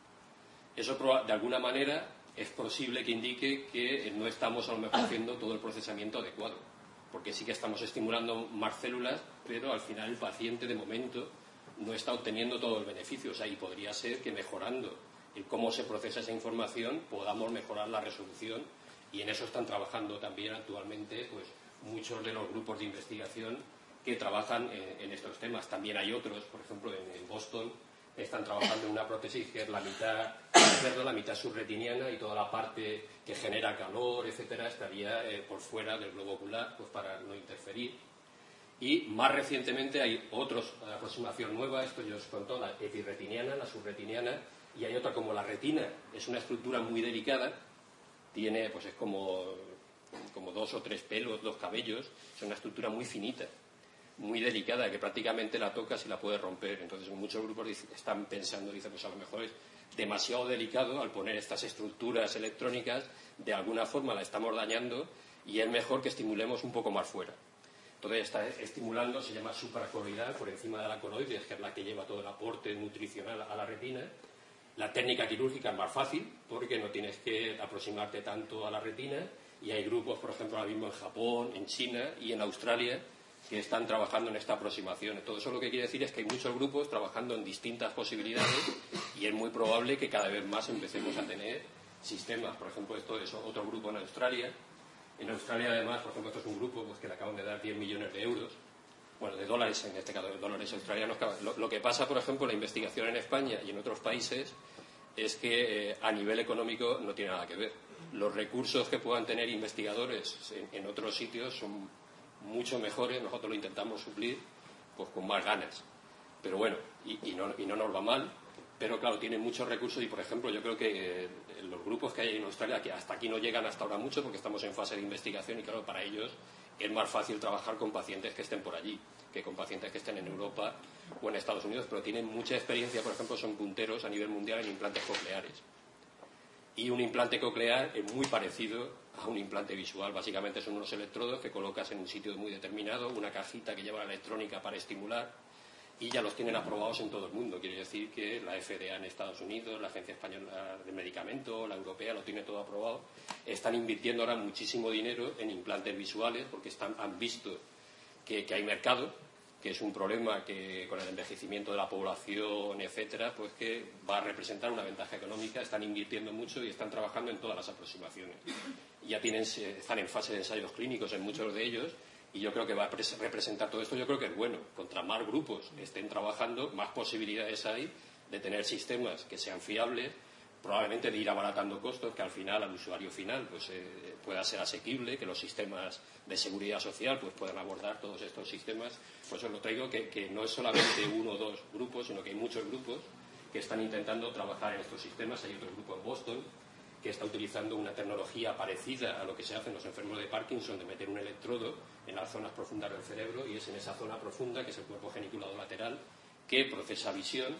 Eso, de alguna manera, es posible que indique que no estamos a lo mejor haciendo todo el procesamiento adecuado, porque sí que estamos estimulando más células, pero al final el paciente, de momento, no está obteniendo todo el beneficio. O sea, y podría ser que mejorando el cómo se procesa esa información podamos mejorar la resolución, y en eso están trabajando también actualmente pues muchos de los grupos de investigación que trabajan en estos temas. También hay otros, por ejemplo en Boston están trabajando en una prótesis que es la mitad subretiniana, y toda la parte que genera calor, etcétera, estaría por fuera del globo ocular, pues para no interferir. Y más recientemente hay otra aproximación nueva, esto yo os conto, la epirretiniana, la subretiniana, y hay otra como la retina. Es una estructura muy delicada, tiene, pues es como 2 o 3 pelos, 2 cabellos, es una estructura muy finita, muy delicada, que prácticamente la tocas y la puedes romper. Entonces muchos grupos están pensando, dicen, pues a lo mejor es demasiado delicado, al poner estas estructuras electrónicas, de alguna forma la estamos dañando, y es mejor que estimulemos un poco más fuera. Entonces está estimulando, se llama supracoroidal, por encima de la coroides, que es la que lleva todo el aporte nutricional a la retina. La técnica quirúrgica es más fácil, porque no tienes que aproximarte tanto a la retina, y hay grupos, por ejemplo, ahora mismo en Japón, en China y en Australia, que están trabajando en esta aproximación. Todo eso lo que quiere decir es que hay muchos grupos trabajando en distintas posibilidades, y es muy probable que cada vez más empecemos a tener sistemas. Por ejemplo, esto es otro grupo en Australia. En Australia, además, por ejemplo, esto es un grupo pues, que le acaban de dar 10 millones de euros, bueno, de dólares, en este caso, de dólares australianos. Lo que pasa, por ejemplo, en la investigación en España y en otros países es que a nivel económico no tiene nada que ver. Los recursos que puedan tener investigadores en otros sitios son mucho mejores, nosotros lo intentamos suplir pues con más ganas. Pero bueno, y no nos va mal, pero claro, tienen muchos recursos, y por ejemplo yo creo que los grupos que hay en Australia, que hasta aquí no llegan hasta ahora mucho porque estamos en fase de investigación, y claro, para ellos es más fácil trabajar con pacientes que estén por allí que con pacientes que estén en Europa o en Estados Unidos, pero tienen mucha experiencia. Por ejemplo, son punteros a nivel mundial en implantes cocleares, y un implante coclear es muy parecido a un implante visual. Básicamente son unos electrodos que colocas en un sitio muy determinado, una cajita que lleva la electrónica para estimular, y ya los tienen aprobados en todo el mundo. Quiere decir que la FDA en Estados Unidos, la Agencia Española de Medicamentos, la Europea, lo tiene todo aprobado. Están invirtiendo ahora muchísimo dinero en implantes visuales porque han visto que hay mercado, que es un problema que con el envejecimiento de la población, etcétera, pues que va a representar una ventaja económica. Están invirtiendo mucho y están trabajando en todas las aproximaciones. Ya están en fase de ensayos clínicos en muchos de ellos, Y yo creo que va a representar todo esto, yo creo que es bueno. Contra más grupos estén trabajando, más posibilidades hay de tener sistemas que sean fiables, probablemente de ir abaratando costos, que al final, al usuario final, pues pueda ser asequible, que los sistemas de seguridad social pues puedan abordar todos estos sistemas. Por eso lo traigo, que no es solamente uno o dos grupos, sino que hay muchos grupos que están intentando trabajar en estos sistemas. Hay otro grupo en Boston que está utilizando una tecnología parecida a lo que se hace en los enfermos de Parkinson, de meter un electrodo en las zonas profundas del cerebro, y es en esa zona profunda, que es el cuerpo geniculado lateral, que procesa visión.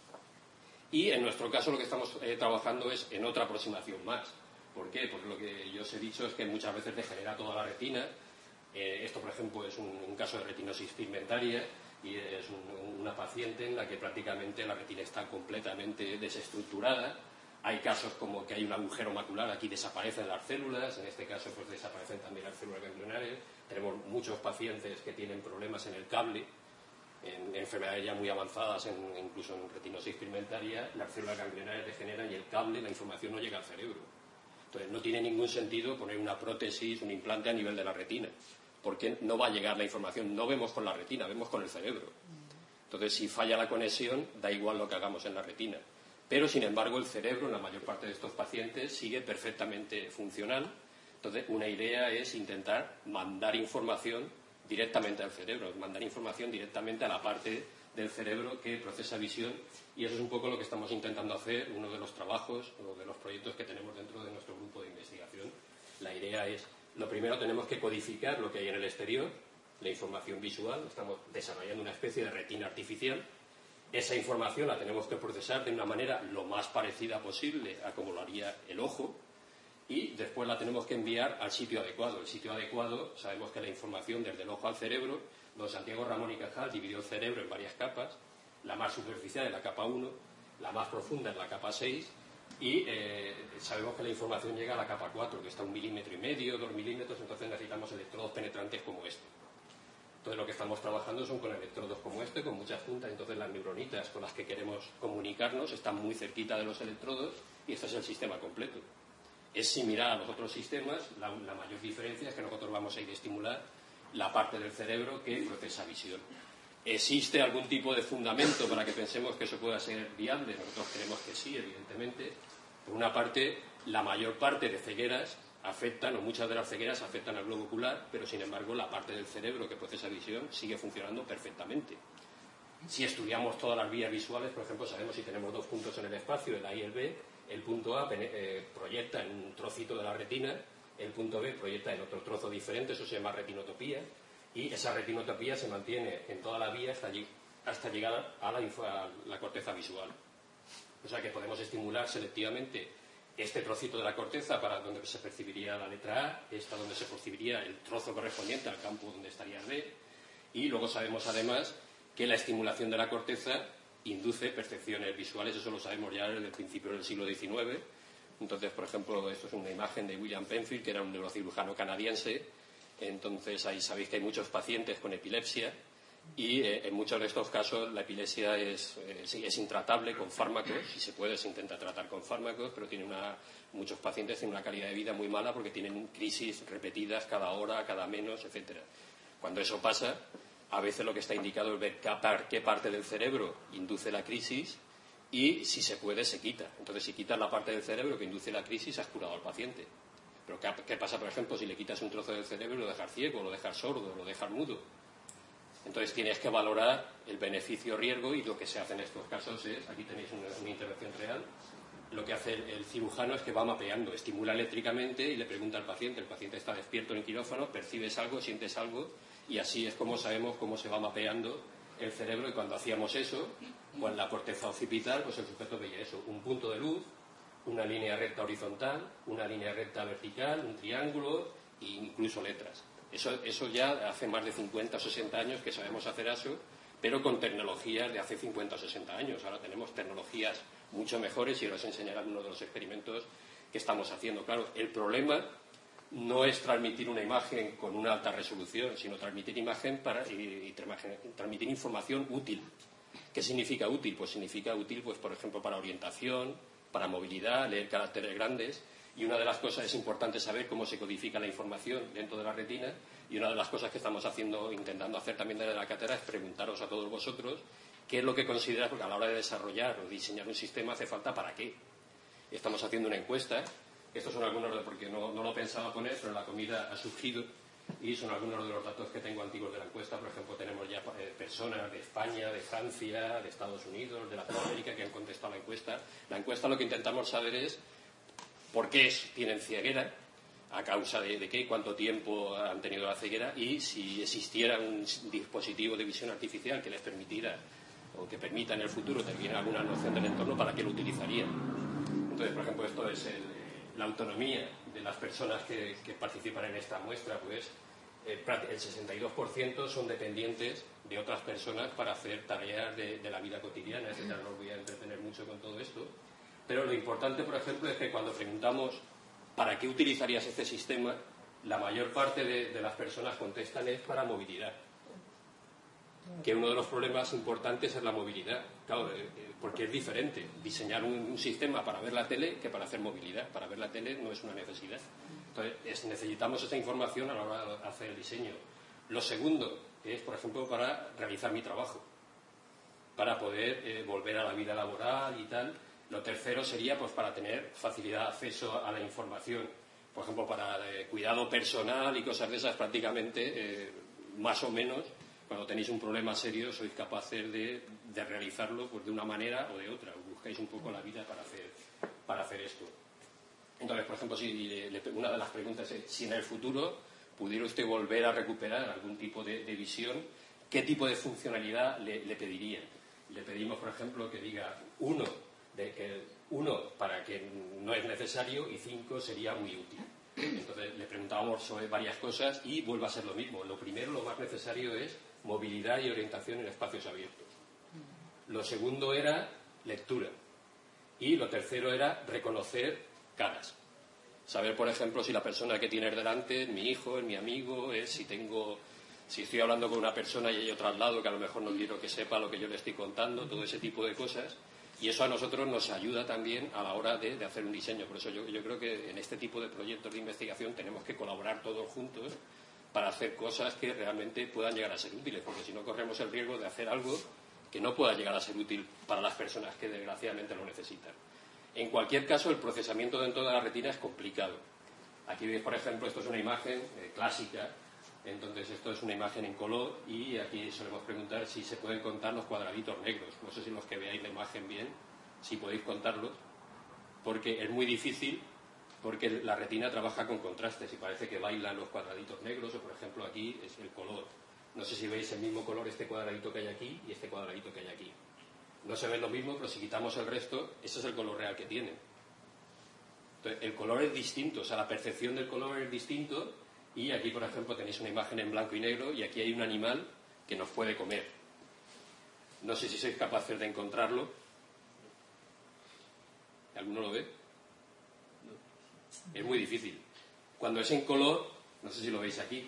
Y en nuestro caso lo que estamos trabajando es en otra aproximación más. ¿Por qué? Porque lo que yo os he dicho es que muchas veces degenera toda la retina. Esto, por ejemplo, es un caso de retinosis pigmentaria, y es una paciente en la que prácticamente la retina está completamente desestructurada. Hay casos como que hay un agujero macular, aquí desaparecen las células, en este caso pues desaparecen también las células ganglionares. Tenemos muchos pacientes que tienen problemas en el cable, en enfermedades ya muy avanzadas, incluso en retinosis pigmentaria, las células ganglionares degeneran y el cable, la información no llega al cerebro. Entonces no tiene ningún sentido poner una prótesis, un implante a nivel de la retina, porque no va a llegar la información, no vemos con la retina, vemos con el cerebro. Entonces si falla la conexión, da igual lo que hagamos en la retina. Pero, sin embargo, el cerebro, en la mayor parte de estos pacientes, sigue perfectamente funcional. Entonces, una idea es intentar mandar información directamente al cerebro, mandar información directamente a la parte del cerebro que procesa visión, y eso es un poco lo que estamos intentando hacer, uno de los trabajos o de los proyectos que tenemos dentro de nuestro grupo de investigación. La idea es, lo primero, tenemos que codificar lo que hay en el exterior, la información visual, estamos desarrollando una especie de retina artificial. Esa información la tenemos que procesar de una manera lo más parecida posible a como lo haría el ojo, y después la tenemos que enviar al sitio adecuado. El sitio adecuado, sabemos que la información desde el ojo al cerebro, don Santiago Ramón y Cajal dividió el cerebro en varias capas. La más superficial es la capa 1, la más profunda es la capa 6, y sabemos que la información llega a la capa 4, que está 1,5 milímetros, 2 milímetros, entonces necesitamos electrodos penetrantes como este. Entonces lo que estamos trabajando son con electrodos como este, con muchas puntas. Entonces las neuronitas con las que queremos comunicarnos están muy cerquita de los electrodos, y este es el sistema completo. Es similar a los otros sistemas, la mayor diferencia es que nosotros vamos a ir a estimular la parte del cerebro que procesa visión. ¿Existe algún tipo de fundamento para que pensemos que eso pueda ser viable? Nosotros creemos que sí, evidentemente. Por una parte, la mayor parte de cegueras afectan, o muchas de las cegueras afectan al globo ocular, pero sin embargo la parte del cerebro que procesa visión sigue funcionando perfectamente. Si estudiamos todas las vías visuales, por ejemplo, sabemos si tenemos dos puntos en el espacio, el A y el B, el punto A proyecta en un trocito de la retina, el punto B proyecta en otro trozo diferente, eso se llama retinotopía, y esa retinotopía se mantiene en toda la vía hasta llegar a la corteza visual. O sea que podemos estimular selectivamente este trocito de la corteza para donde se percibiría la letra A, esta donde se percibiría el trozo correspondiente al campo donde estaría el B, y luego sabemos además que la estimulación de la corteza induce percepciones visuales, eso lo sabemos ya desde el principio del siglo XIX. Entonces, por ejemplo, esto es una imagen de William Penfield, que era un neurocirujano canadiense. Entonces, ahí sabéis que hay muchos pacientes con epilepsia, y en muchos de estos casos la epilepsia es intratable con fármacos. Si se puede, se intenta tratar con fármacos, pero muchos pacientes tienen una calidad de vida muy mala porque tienen crisis repetidas cada hora, cada menos, etcétera. Cuando eso pasa, a veces lo que está indicado es ver qué parte del cerebro induce la crisis, y si se puede se quita. Entonces, si quitas la parte del cerebro que induce la crisis, has curado al paciente. Pero ¿qué pasa, por ejemplo, si le quitas un trozo del cerebro y lo dejas ciego, lo dejas sordo, lo dejas mudo? Entonces tienes que valorar el beneficio-riesgo, y lo que se hace en estos casos es, aquí tenéis una intervención real, lo que hace el cirujano es que va mapeando, estimula eléctricamente y le pregunta al paciente, el paciente está despierto en el quirófano, percibes algo, sientes algo, y así es como sabemos cómo se va mapeando el cerebro. Y cuando hacíamos eso, con la corteza occipital, pues el sujeto veía eso, un punto de luz, una línea recta horizontal, una línea recta vertical, un triángulo e incluso letras. Eso ya hace más de 50 o 60 años que sabemos hacer eso, pero con tecnologías de hace 50 o 60 años. Ahora tenemos tecnologías mucho mejores, y ahora os enseñaré uno de los experimentos que estamos haciendo. Claro, el problema no es transmitir una imagen con una alta resolución, sino transmitir imagen transmitir información útil. ¿Qué significa útil? Pues significa útil, pues, por ejemplo, para orientación, para movilidad, leer caracteres grandes. Y una de las cosas es importante saber cómo se codifica la información dentro de la retina, Y una de las cosas que estamos intentando hacer también desde la cátedra es preguntaros a todos vosotros qué es lo que consideráis, porque a la hora de desarrollar o diseñar un sistema hace falta para qué. Estamos haciendo una encuesta. Estos son algunos porque no lo pensaba poner, pero la comida ha surgido y son algunos de los datos que tengo antiguos de la encuesta. Por ejemplo, tenemos ya personas de España, de Francia, de Estados Unidos, de Latinoamérica que han contestado la encuesta. La encuesta lo que intentamos saber es por qué tienen ceguera, a causa de qué, cuánto tiempo han tenido la ceguera y si existiera un dispositivo de visión artificial que les permitiera o que permita en el futuro tener alguna noción del entorno, ¿para qué lo utilizarían? Entonces, por ejemplo, esto es la autonomía de las personas que participan en esta muestra, pues el 62% son dependientes de otras personas para hacer tareas de la vida cotidiana, etc. No os voy a entretener mucho con todo esto, pero lo importante, por ejemplo, es que cuando preguntamos ¿para qué utilizarías este sistema?, la mayor parte de las personas contestan es para movilidad. Que uno de los problemas importantes es la movilidad, claro, porque es diferente diseñar un sistema para ver la tele que para hacer movilidad. Para ver la tele no es una necesidad. Entonces, necesitamos esa información a la hora de hacer el diseño. Lo segundo es, por ejemplo, para realizar mi trabajo, para poder volver a la vida laboral y tal. Lo tercero sería pues para tener facilidad de acceso a la información, por ejemplo, para cuidado personal y cosas de esas, prácticamente, más o menos. Cuando tenéis un problema serio sois capaces de realizarlo pues de una manera o de otra. Buscáis un poco la vida para hacer esto. Entonces, por ejemplo, una de las preguntas es si en el futuro pudiera usted volver a recuperar algún tipo de visión, ¿qué tipo de funcionalidad le pediría? Le pedimos, por ejemplo, que diga 1 para que no es necesario y 5 sería muy útil. Entonces le preguntábamos sobre varias cosas y vuelve a ser lo mismo. Lo primero, lo más necesario es movilidad y orientación en espacios abiertos. Lo segundo era lectura. Y lo tercero era reconocer caras. Saber, por ejemplo, si la persona que tienes delante es mi hijo, es mi amigo, si estoy hablando con una persona y hay otro al lado que a lo mejor no quiero que sepa lo que yo le estoy contando, todo ese tipo de cosas. Y eso a nosotros nos ayuda también a la hora de hacer un diseño. Por eso yo creo que en este tipo de proyectos de investigación tenemos que colaborar todos juntos para hacer cosas que realmente puedan llegar a ser útiles, porque si no corremos el riesgo de hacer algo que no pueda llegar a ser útil para las personas que desgraciadamente lo necesitan. En cualquier caso, el procesamiento dentro de la retina es complicado. Aquí veis, por ejemplo, esto es una imagen clásica. Entonces esto es una imagen en color y aquí solemos preguntar si se pueden contar los cuadraditos negros. No sé si los que veáis la imagen bien, si podéis contarlos, porque es muy difícil, porque la retina trabaja con contrastes y parece que bailan los cuadraditos negros, o por ejemplo aquí es el color. No sé si veis el mismo color, este cuadradito que hay aquí y este cuadradito que hay aquí. No se ve lo mismo, pero si quitamos el resto, ese es el color real que tiene. Entonces, el color es distinto, o sea, la percepción del color es distinto. Y aquí, por ejemplo, tenéis una imagen en blanco y negro y aquí hay un animal que nos puede comer. No sé si sois capaces de encontrarlo. ¿Alguno lo ve? Es muy difícil. Cuando es en color, no sé si lo veis aquí.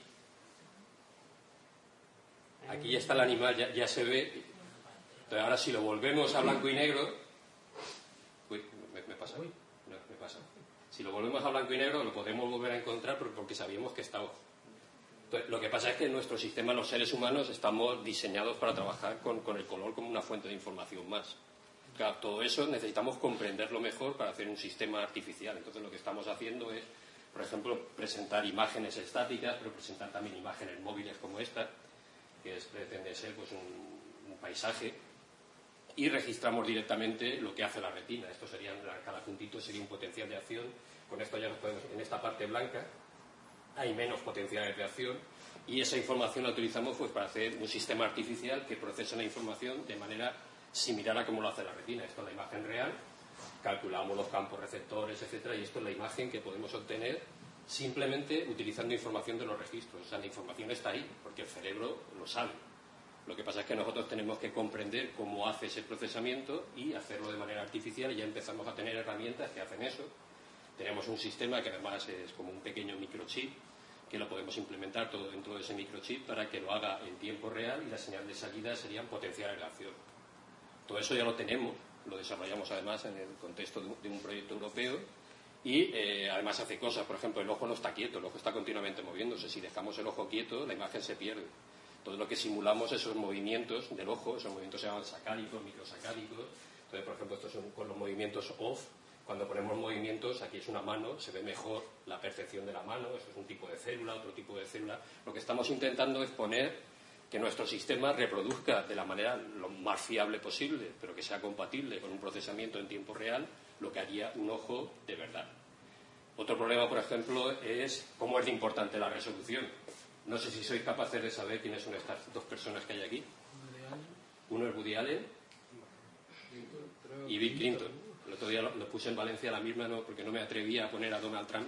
Aquí ya está el animal, ya se ve. Entonces, ahora si lo volvemos a blanco y negro... Uy, me pasa. No, me pasa. Si lo volvemos a blanco y negro, lo podemos volver a encontrar porque sabíamos que estaba. Entonces, lo que pasa es que en nuestro sistema, los seres humanos, estamos diseñados para trabajar con el color como una fuente de información más. Claro, todo eso necesitamos comprenderlo mejor para hacer un sistema artificial. Entonces, lo que estamos haciendo es, por ejemplo, presentar imágenes estáticas, pero presentar también imágenes móviles como esta, que pretende ser pues, un paisaje. Y registramos directamente lo que hace la retina. Esto sería, cada puntito sería un potencial de acción. Con esto ya nos podemos, en esta parte blanca hay menos potenciales de acción y esa información la utilizamos pues para hacer un sistema artificial que procesa la información de manera similar a como lo hace la retina. Esto es la imagen real, calculamos los campos receptores, etcétera, y esto es la imagen que podemos obtener simplemente utilizando información de los registros. O sea, la información está ahí porque el cerebro lo sabe. Lo que pasa es que nosotros tenemos que comprender cómo hace ese procesamiento y hacerlo de manera artificial y ya empezamos a tener herramientas que hacen eso. Tenemos un sistema que además es como un pequeño microchip que lo podemos implementar todo dentro de ese microchip para que lo haga en tiempo real y la señal de salida serían potenciales de acción. Todo eso ya lo tenemos, lo desarrollamos además en el contexto de un proyecto europeo Y además hace cosas, por ejemplo, el ojo no está quieto, el ojo está continuamente moviéndose. Si dejamos el ojo quieto, la imagen se pierde. Todo lo que simulamos, esos movimientos del ojo, esos movimientos se llaman sacádicos, microsacádicos. Entonces, por ejemplo, estos son con los movimientos off. Cuando ponemos movimientos, aquí es una mano, se ve mejor la percepción de la mano, eso es un tipo de célula, otro tipo de célula. Lo que estamos intentando es poner que nuestro sistema reproduzca de la manera lo más fiable posible, pero que sea compatible con un procesamiento en tiempo real, lo que haría un ojo de verdad. Otro problema, por ejemplo, es cómo es de importante la resolución. No sé si sois capaces de saber quiénes son estas dos personas que hay aquí. Uno es Woody Allen y Bill Clinton. El otro día lo puse en Valencia la misma, no, porque no me atrevía a poner a Donald Trump.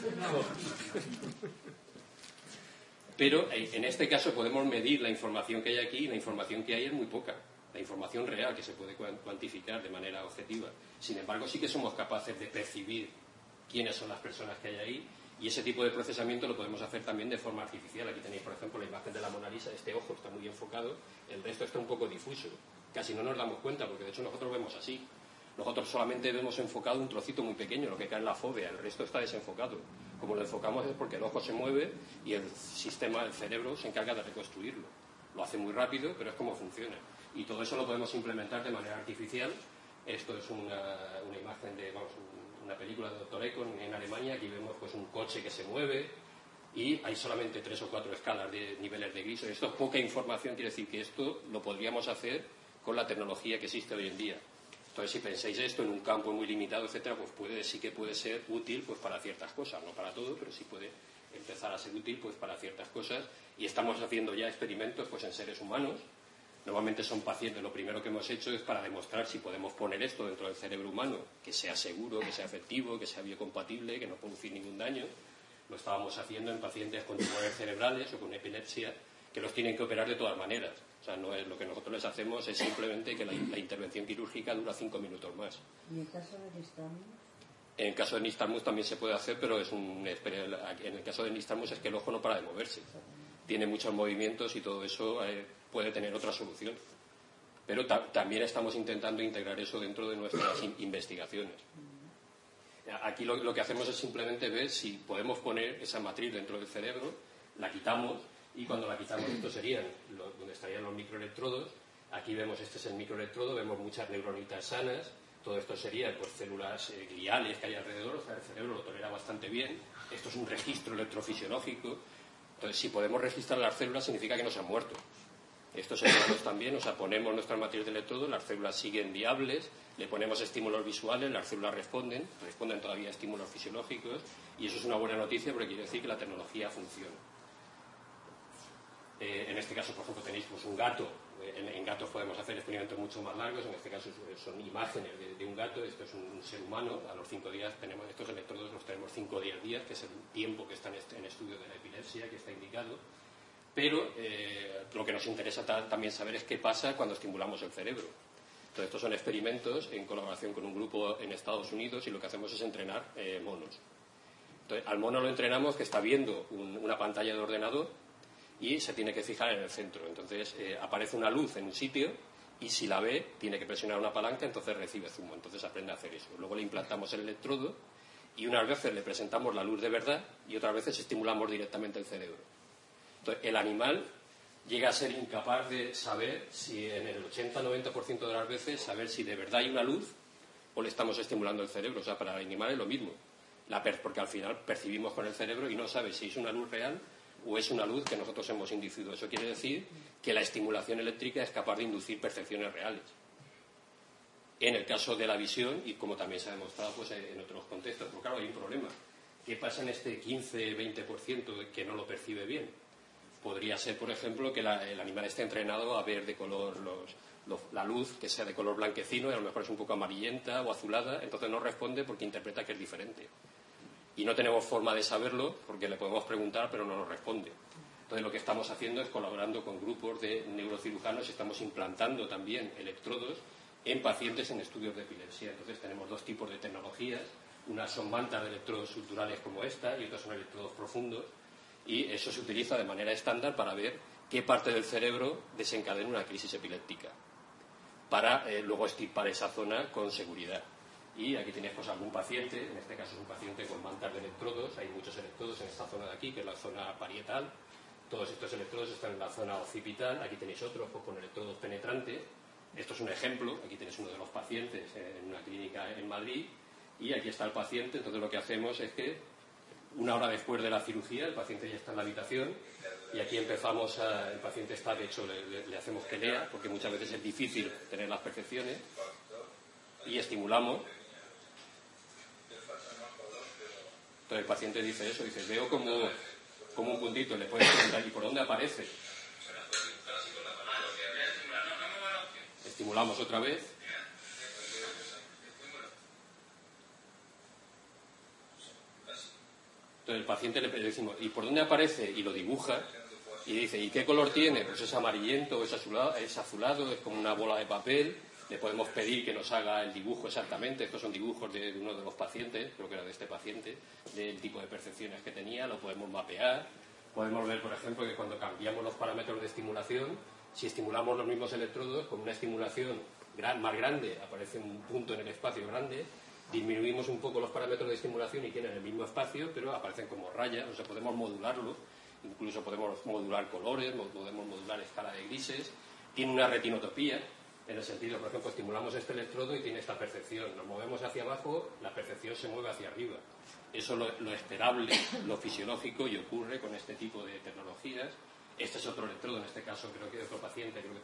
Pero en este caso podemos medir la información que hay aquí, y la información que hay es muy poca. La información real que se puede cuantificar de manera objetiva. Sin embargo, sí que somos capaces de percibir quiénes son las personas que hay ahí, y ese tipo de procesamiento lo podemos hacer también de forma artificial. Aquí tenéis, por ejemplo, la imagen de la Mona Lisa. Este ojo está muy enfocado, el resto está un poco difuso. Casi no nos damos cuenta, porque de hecho nosotros vemos así. Nosotros solamente vemos enfocado un trocito muy pequeño, lo que cae en la fóvea, el resto está desenfocado. Como lo enfocamos es porque el ojo se mueve y el sistema, el cerebro, se encarga de reconstruirlo. Lo hace muy rápido, pero es como funciona. Y todo eso lo podemos implementar de manera artificial. Esto es una imagen de, vamos, una película de Dr. Econ en Alemania. Aquí vemos pues un coche que se mueve y hay solamente 3 o 4 escalas de niveles de gris. Esto es poca información, quiere decir que esto lo podríamos hacer con la tecnología que existe hoy en día. Entonces, si pensáis esto en un campo muy limitado, etcétera, pues sí que puede ser útil pues para ciertas cosas, no para todo, pero sí puede empezar a ser útil pues para ciertas cosas. Y estamos haciendo ya experimentos pues en seres humanos. Normalmente son pacientes. Lo primero que hemos hecho es para demostrar si podemos poner esto dentro del cerebro humano, que sea seguro, que sea efectivo, que sea biocompatible, que no producir ningún daño. Lo estábamos haciendo en pacientes con tumores cerebrales o con epilepsia, que los tienen que operar de todas maneras. O sea, no es, lo que nosotros les hacemos es simplemente que la intervención quirúrgica dura 5 minutos más. ¿Y en el caso de nistagmus? En el caso de nistagmus también se puede hacer, pero en el caso de nistagmus es que el ojo no para de moverse. Tiene muchos movimientos y todo eso puede tener otra solución. Pero también estamos intentando integrar eso dentro de nuestras investigaciones. Aquí lo que hacemos es simplemente ver si podemos poner esa matriz dentro del cerebro, la quitamos, y cuando la quitamos, esto serían donde estarían los microelectrodos. Aquí vemos, este es el microelectrodo, vemos muchas neuronitas sanas. Todo esto serían pues células gliales que hay alrededor, o sea, el cerebro lo tolera bastante bien. Esto es un registro electrofisiológico. Entonces, si podemos registrar las células, significa que no se han muerto. Estos ejemplos también, o sea, ponemos nuestra matriz de electrodo, las células siguen viables, le ponemos estímulos visuales, las células responden todavía a estímulos fisiológicos, y eso es una buena noticia porque quiere decir que la tecnología funciona. En este caso, por ejemplo, tenéis pues, un gato. En gatos podemos hacer experimentos mucho más largos. En este caso son imágenes de un gato. Esto es un ser humano. A los 5 días tenemos estos electrodos, los tenemos 5 o 10 días, que es el tiempo que está en estudio de la epilepsia, que está indicado. Pero lo que nos interesa también saber es qué pasa cuando estimulamos el cerebro. Entonces, estos son experimentos en colaboración con un grupo en Estados Unidos, y lo que hacemos es entrenar monos. Entonces, al mono lo entrenamos que está viendo una pantalla de ordenador y se tiene que fijar en el centro. Entonces aparece una luz en un sitio y si la ve tiene que presionar una palanca, entonces recibe zumo. Entonces aprende a hacer eso. Luego le implantamos el electrodo y unas veces le presentamos la luz de verdad y otras veces estimulamos directamente el cerebro. Entonces el animal llega a ser incapaz de saber si en el 80-90% de las veces saber si de verdad hay una luz o le estamos estimulando el cerebro. O sea, para el animal es lo mismo. Porque al final percibimos con el cerebro y no sabe si es una luz real o es una luz que nosotros hemos inducido. Eso quiere decir que la estimulación eléctrica es capaz de inducir percepciones reales. En el caso de la visión, y como también se ha demostrado pues, en otros contextos, pero claro, hay un problema. ¿Qué pasa en este 15-20% que no lo percibe bien? Podría ser, por ejemplo, que el animal esté entrenado a ver de color la luz, que sea de color blanquecino, y a lo mejor es un poco amarillenta o azulada, entonces no responde porque interpreta que es diferente. Y no tenemos forma de saberlo porque le podemos preguntar, pero no nos responde. Entonces, lo que estamos haciendo es colaborando con grupos de neurocirujanos y estamos implantando también electrodos en pacientes en estudios de epilepsia. Entonces, tenemos 2 tipos de tecnologías. Unas son mantas de electrodos suturales como esta y otras son electrodos profundos. Y eso se utiliza de manera estándar para ver qué parte del cerebro desencadena una crisis epiléptica, para luego extirpar esa zona con seguridad. Y aquí tenéis pues algún paciente, en este caso es un paciente con mantas de electrodos, hay muchos electrodos en esta zona de aquí, que es la zona parietal. Todos estos electrodos están en la zona occipital, aquí tenéis otros pues, con electrodos penetrantes. Esto es un ejemplo, aquí tenéis uno de los pacientes en una clínica en Madrid, y aquí está el paciente. Entonces lo que hacemos es que una hora después de la cirugía el paciente ya está en la habitación, y aquí empezamos el paciente está, de hecho le hacemos que lea, porque muchas veces es difícil tener las percepciones, y estimulamos. Entonces el paciente dice eso, dice, veo como un puntito, le puedes preguntar, ¿y por dónde aparece? Estimulamos otra vez. Entonces el paciente le decimos, ¿y por dónde aparece? Y lo dibuja, y dice, ¿y qué color tiene? Pues es amarillento, es azulado, es como una bola de papel. Le podemos pedir que nos haga el dibujo exactamente. Estos son dibujos de uno de los pacientes, creo que era de este paciente, del tipo de percepciones que tenía. Lo podemos mapear. Podemos ver, por ejemplo, que cuando cambiamos los parámetros de estimulación, si estimulamos los mismos electrodos, con una estimulación más grande, aparece un punto en el espacio grande, disminuimos un poco los parámetros de estimulación y tienen el mismo espacio, pero aparecen como rayas. O sea, podemos modularlo. Incluso podemos modular colores, podemos modular escala de grises. Tiene una retinotopía. En el sentido, por ejemplo, estimulamos este electrodo y tiene esta percepción. Nos movemos hacia abajo, la percepción se mueve hacia arriba. Eso es lo esperable, lo fisiológico, y ocurre con este tipo de tecnologías. Este es otro electrodo, en este caso creo que de otro paciente, creo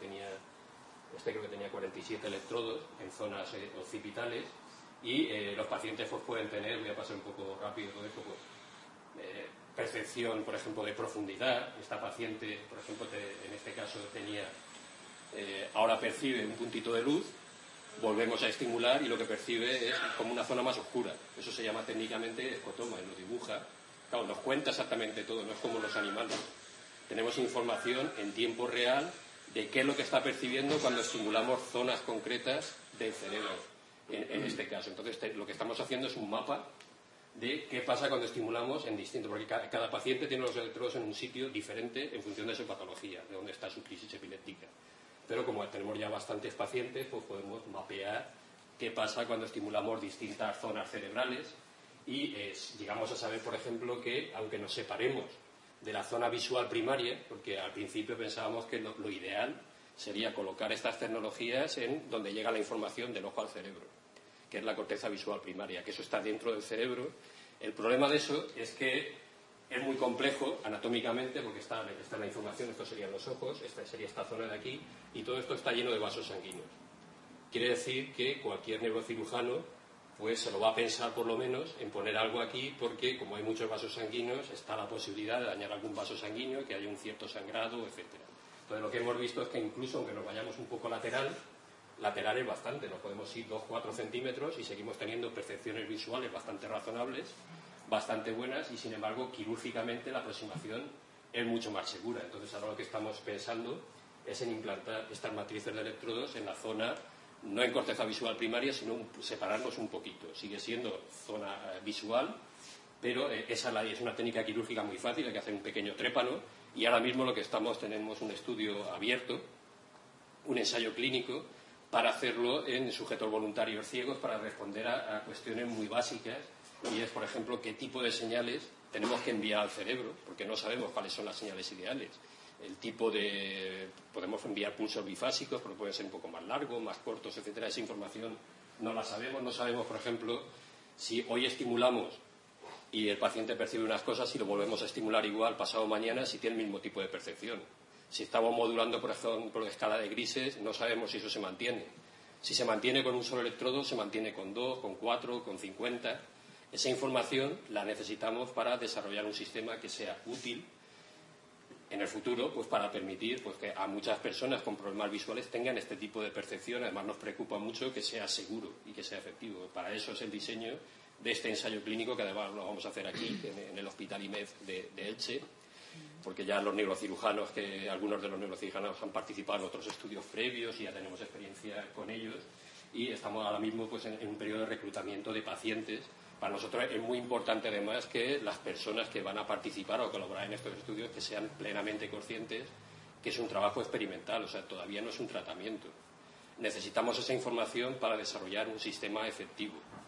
que tenía 47 electrodos en zonas occipitales, y los pacientes pues, pueden tener, voy a pasar un poco rápido todo esto, pues, percepción, por ejemplo, de profundidad. Esta paciente, por ejemplo, en este caso tenía... ahora percibe un puntito de luz, volvemos a estimular y lo que percibe es como una zona más oscura. Eso se llama técnicamente escotoma, y lo dibuja. Claro, nos cuenta exactamente todo, no es como los animales. Tenemos información en tiempo real de qué es lo que está percibiendo cuando estimulamos zonas concretas del cerebro, en este caso. Entonces, lo que estamos haciendo es un mapa de qué pasa cuando estimulamos en distinto, porque cada paciente tiene los electrodos en un sitio diferente en función de su patología, de dónde está su crisis epiléptica. Pero como tenemos ya bastantes pacientes, pues podemos mapear qué pasa cuando estimulamos distintas zonas cerebrales, y llegamos a saber, por ejemplo, que aunque nos separemos de la zona visual primaria, porque al principio pensábamos que lo ideal sería colocar estas tecnologías en donde llega la información del ojo al cerebro, que es la corteza visual primaria, que eso está dentro del cerebro. El problema de eso es que es muy complejo anatómicamente, porque está la información, estos serían los ojos, esta sería esta zona de aquí, y todo esto está lleno de vasos sanguíneos. Quiere decir que cualquier neurocirujano pues se lo va a pensar por lo menos en poner algo aquí, porque como hay muchos vasos sanguíneos está la posibilidad de dañar algún vaso sanguíneo, que haya un cierto sangrado, etcétera. Entonces lo que hemos visto es que incluso aunque nos vayamos un poco lateral es bastante, nos podemos ir 2-4 centímetros y seguimos teniendo percepciones visuales bastante razonables, bastante buenas, y sin embargo quirúrgicamente la aproximación es mucho más segura. Entonces ahora lo que estamos pensando es en implantar estas matrices de electrodos en la zona, no en corteza visual primaria, sino separarnos un poquito. Sigue siendo zona visual, pero esa es una técnica quirúrgica muy fácil, hay que hacer un pequeño trépano, y ahora mismo tenemos un estudio abierto, un ensayo clínico, para hacerlo en sujetos voluntarios ciegos, para responder a cuestiones muy básicas, y es, por ejemplo, qué tipo de señales tenemos que enviar al cerebro, porque no sabemos cuáles son las señales ideales. Podemos enviar pulsos bifásicos, pero pueden ser un poco más largos, más cortos, etcétera. Esa información no la sabemos. No sabemos, por ejemplo, si hoy estimulamos y el paciente percibe unas cosas, y lo volvemos a estimular igual pasado mañana, si tiene el mismo tipo de percepción. Si estamos modulando, por ejemplo, la escala de grises, no sabemos si eso se mantiene. Si se mantiene con un solo electrodo, se mantiene con 2, con 4, con 50. Esa información la necesitamos para desarrollar un sistema que sea útil en el futuro, pues para permitir pues, que a muchas personas con problemas visuales tengan este tipo de percepción. Además nos preocupa mucho que sea seguro y que sea efectivo. Para eso es el diseño de este ensayo clínico, que además lo vamos a hacer aquí en el Hospital IMED de Elche, porque ya algunos de los neurocirujanos han participado en otros estudios previos y ya tenemos experiencia con ellos, y estamos ahora mismo pues, en un periodo de reclutamiento de pacientes. Para nosotros es muy importante además que las personas que van a participar o colaborar en estos estudios que sean plenamente conscientes que es un trabajo experimental, o sea, todavía no es un tratamiento. Necesitamos esa información para desarrollar un sistema efectivo.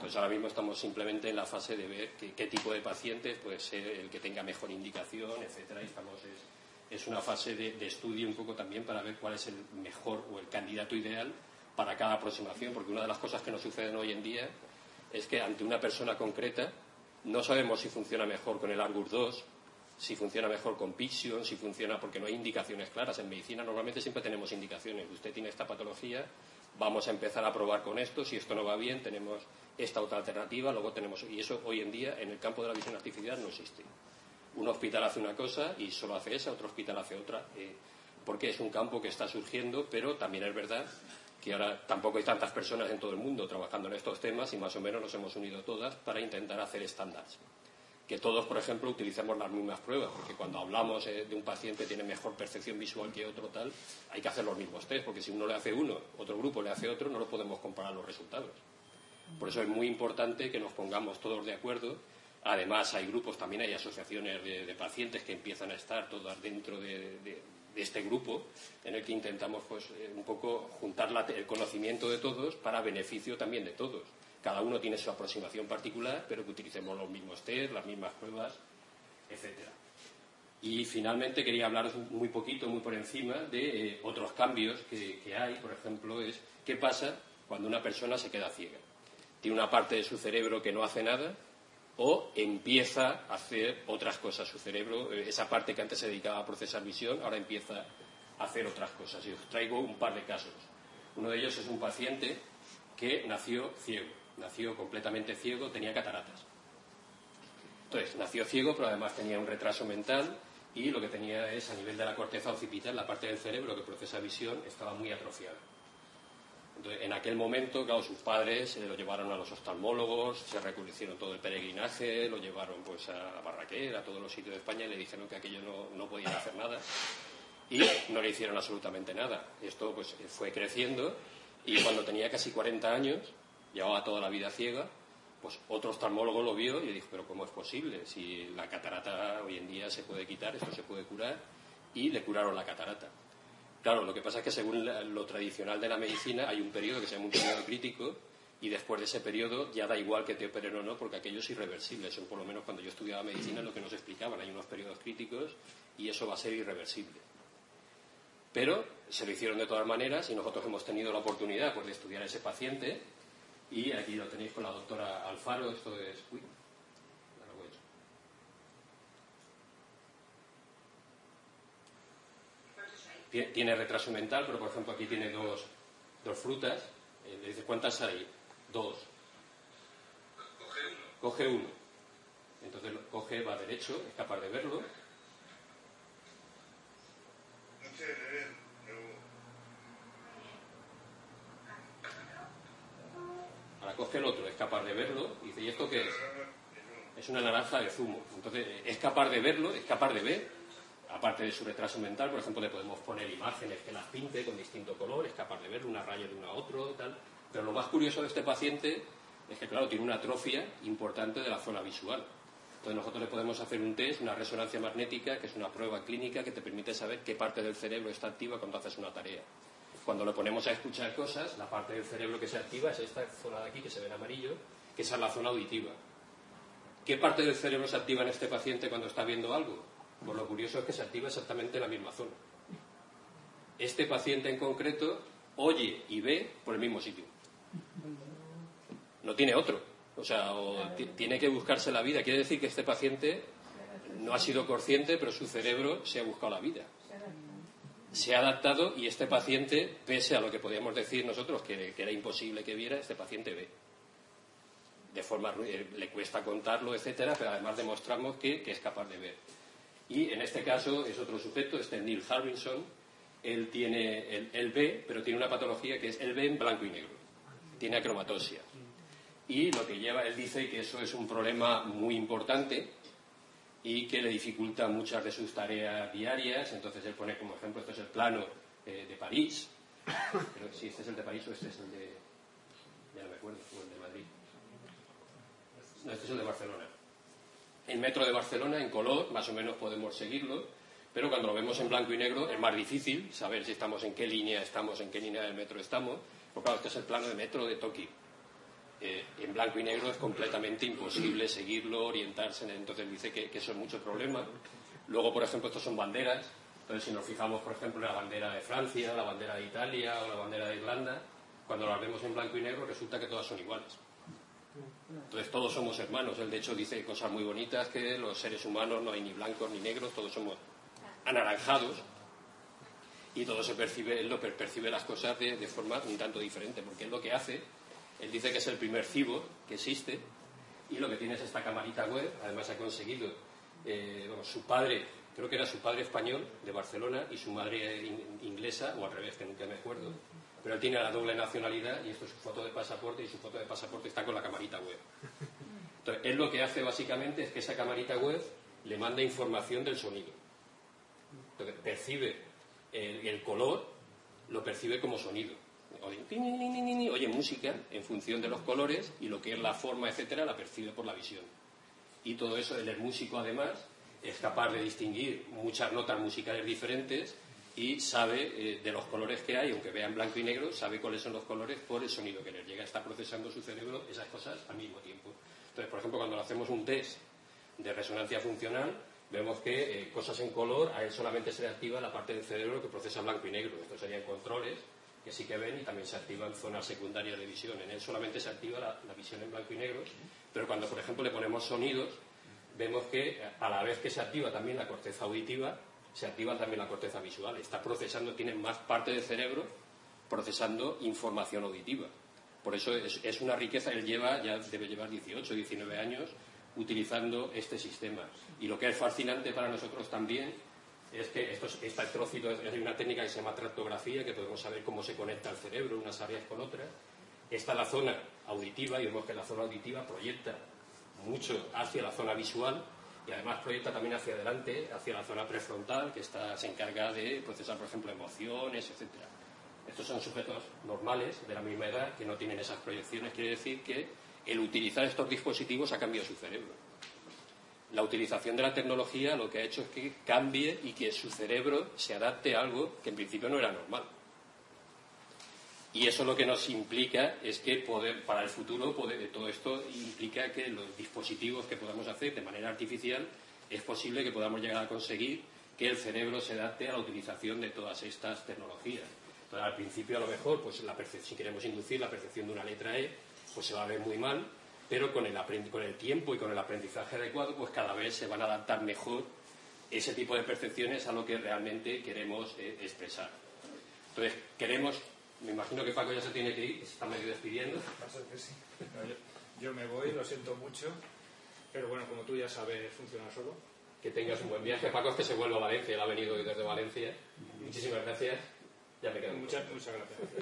Entonces ahora mismo estamos simplemente en la fase de ver qué tipo de pacientes puede ser el que tenga mejor indicación, etcétera, y es una fase de estudio un poco también para ver cuál es el mejor o el candidato ideal para cada aproximación, porque una de las cosas que nos suceden hoy en día es que ante una persona concreta no sabemos si funciona mejor con el Argus 2, si funciona mejor con Pixion, si funciona porque no hay indicaciones claras. En medicina normalmente siempre tenemos indicaciones. Usted tiene esta patología, vamos a empezar a probar con esto, si esto no va bien tenemos esta otra alternativa, luego tenemos... Y eso hoy en día en el campo de la visión artificial no existe. Un hospital hace una cosa y solo hace esa, otro hospital hace otra, porque es un campo que está surgiendo, pero también es verdad que ahora tampoco hay tantas personas en todo el mundo trabajando en estos temas y más o menos nos hemos unido todas para intentar hacer estándares. Que todos, por ejemplo, utilicemos las mismas pruebas, porque cuando hablamos de un paciente que tiene mejor percepción visual que otro, tal, hay que hacer los mismos test, porque si uno le hace uno, otro grupo le hace otro, no lo podemos comparar los resultados. Por eso es muy importante que nos pongamos todos de acuerdo. Además, hay grupos, también hay asociaciones de pacientes que empiezan a estar todas dentro de este grupo, en el que intentamos pues un poco juntar el conocimiento de todos para beneficio también de todos. Cada uno tiene su aproximación particular, pero que utilicemos los mismos test, las mismas pruebas, etcétera. Y finalmente quería hablaros muy poquito, muy por encima, de otros cambios que hay. Por ejemplo, es qué pasa cuando una persona se queda ciega. Tiene una parte de su cerebro que no hace nada o empieza a hacer otras cosas. Su cerebro, esa parte que antes se dedicaba a procesar visión, ahora empieza a hacer otras cosas. Y os traigo un par de casos. Uno de ellos es un paciente que nació ciego. Nació completamente ciego, tenía cataratas. Entonces, nació ciego, pero además tenía un retraso mental y lo que tenía es, a nivel de la corteza occipital, la parte del cerebro que procesa visión, estaba muy atrofiada. Entonces, en aquel momento, claro, sus padres lo llevaron a los oftalmólogos, se hicieron todo el peregrinaje, lo llevaron pues a Barraquer, a todos los sitios de España y le dijeron que aquello no podían hacer nada y no le hicieron absolutamente nada. Esto pues fue creciendo y cuando tenía casi 40 años, llevaba toda la vida ciega, pues otro oftalmólogo lo vio y le dijo, pero ¿cómo es posible? Si la catarata hoy en día se puede quitar, esto se puede curar, y le curaron la catarata. Claro, lo que pasa es que según lo tradicional de la medicina hay un periodo que se llama un periodo crítico y después de ese periodo ya da igual que te operen o no porque aquello es irreversible. Eso por lo menos cuando yo estudiaba medicina es lo que nos explicaban. Hay unos periodos críticos y eso va a ser irreversible. Pero se lo hicieron de todas maneras y nosotros hemos tenido la oportunidad pues, de estudiar a ese paciente y aquí lo tenéis con la doctora Alfaro. Esto es... Uy, ya lo he hecho. Tiene retraso mental, pero por ejemplo aquí tiene dos frutas. Le dice, ¿cuántas hay? 2. Coge uno. Entonces coge, va derecho, es capaz de verlo. Ahora coge el otro, es capaz de verlo. Y dice, ¿y esto qué es? Es una naranja de zumo. Entonces es capaz de verlo, es capaz de ver. Aparte de su retraso mental, por ejemplo, le podemos poner imágenes que las pinte con distinto color, es capaz de ver una raya de uno a otro, tal. Pero lo más curioso de este paciente es que, claro, tiene una atrofia importante de la zona visual. Entonces nosotros le podemos hacer un test, una resonancia magnética, que es una prueba clínica que te permite saber qué parte del cerebro está activa cuando haces una tarea. Cuando le ponemos a escuchar cosas, la parte del cerebro que se activa es esta zona de aquí, que se ve en amarillo, que esa es la zona auditiva. ¿Qué parte del cerebro se activa en este paciente cuando está viendo algo? Pues lo curioso es que se activa exactamente en la misma zona. Este paciente en concreto oye y ve por el mismo sitio. No tiene otro. O sea, tiene que buscarse la vida. Quiere decir que este paciente no ha sido consciente, pero su cerebro se ha buscado la vida. Se ha adaptado y este paciente, pese a lo que podíamos decir nosotros, que era imposible que viera, este paciente ve. De forma, le cuesta contarlo, etcétera, pero además demostramos que es capaz de ver. Y en este caso es otro sujeto, Neil Harbinson. Él ve, pero tiene una patología que es él ve en blanco y negro. Tiene acromatosia. Y lo que lleva, él dice que eso es un problema muy importante y que le dificulta muchas de sus tareas diarias. Entonces él pone como ejemplo, este es el plano de París. Pero si este es el de París o este es el de... ya no me acuerdo, o el de Madrid. No, este es el de Barcelona. El metro de Barcelona en color, más o menos podemos seguirlo, pero cuando lo vemos en blanco y negro es más difícil saber si estamos en qué línea estamos, en qué línea del metro estamos, porque claro, este es el plano de metro de Tokio. en blanco y negro es completamente imposible seguirlo, orientarse, entonces dice que eso es mucho problema. Luego, por ejemplo, estos son banderas, entonces si nos fijamos, por ejemplo, en la bandera de Francia, la bandera de Italia o la bandera de Irlanda, cuando las vemos en blanco y negro resulta que todas son iguales. Entonces todos somos hermanos. Él de hecho dice cosas muy bonitas, que los seres humanos no hay ni blancos ni negros, todos somos anaranjados, y todo se percibe, él lo percibe las cosas de forma un tanto diferente, porque él lo que hace, él dice que es el primer cyborg que existe, y lo que tiene es esta camarita web. Además ha conseguido, su padre, creo que era su padre español de Barcelona y su madre inglesa, o al revés, que nunca me acuerdo, pero él tiene la doble nacionalidad y esto es su foto de pasaporte, y su foto de pasaporte está con la camarita web. Entonces él lo que hace básicamente es que esa camarita web le manda información del sonido. Entonces percibe el color, lo percibe como sonido. Oye música en función de los colores, y lo que es la forma, etcétera, la percibe por la visión. Y todo eso, el músico además es capaz de distinguir muchas notas musicales diferentes y sabe de los colores que hay, aunque vea en blanco y negro, sabe cuáles son los colores por el sonido que les llega. Está procesando su cerebro esas cosas al mismo tiempo. Entonces, por ejemplo, cuando hacemos un test de resonancia funcional, vemos que cosas en color, a él solamente se le activa la parte del cerebro que procesa blanco y negro. Estos serían controles que sí que ven, y también se activan zonas secundarias de visión. En él solamente se activa la visión en blanco y negro, pero cuando, por ejemplo, le ponemos sonidos, vemos que a la vez que se activa también la corteza auditiva, se activa también la corteza visual. Está procesando, tiene más parte del cerebro procesando información auditiva. Por eso es una riqueza. Él ya debe llevar 18, 19 años utilizando este sistema. Y lo que es fascinante para nosotros también es que este trocito es una técnica que se llama tractografía, que podemos saber cómo se conecta el cerebro, unas áreas con otras. Está la zona auditiva, y vemos que la zona auditiva proyecta mucho hacia la zona visual, y además proyecta también hacia adelante, hacia la zona prefrontal, que se encarga de procesar, por ejemplo, emociones, etcétera. Estos son sujetos normales, de la misma edad, que no tienen esas proyecciones. Quiere decir que el utilizar estos dispositivos ha cambiado su cerebro. La utilización de la tecnología lo que ha hecho es que cambie y que su cerebro se adapte a algo que en principio no era normal. Y eso lo que nos implica es que para el futuro todo esto implica que los dispositivos que podamos hacer de manera artificial, es posible que podamos llegar a conseguir que el cerebro se adapte a la utilización de todas estas tecnologías. Entonces, al principio a lo mejor, pues si queremos inducir la percepción de una letra E, pues se va a ver muy mal, pero con el tiempo y con el aprendizaje adecuado, pues cada vez se van a adaptar mejor ese tipo de percepciones a lo que realmente queremos expresar. Entonces, me imagino que Paco ya se tiene que ir, se está medio despidiendo. Pasa que sí. Yo me voy, lo siento mucho, pero bueno, como tú ya sabes, funciona solo. Que tengas un buen viaje. Paco es que se vuelve a Valencia, él ha venido hoy desde Valencia. Muchísimas gracias. Ya me quedo. Muchas gracias.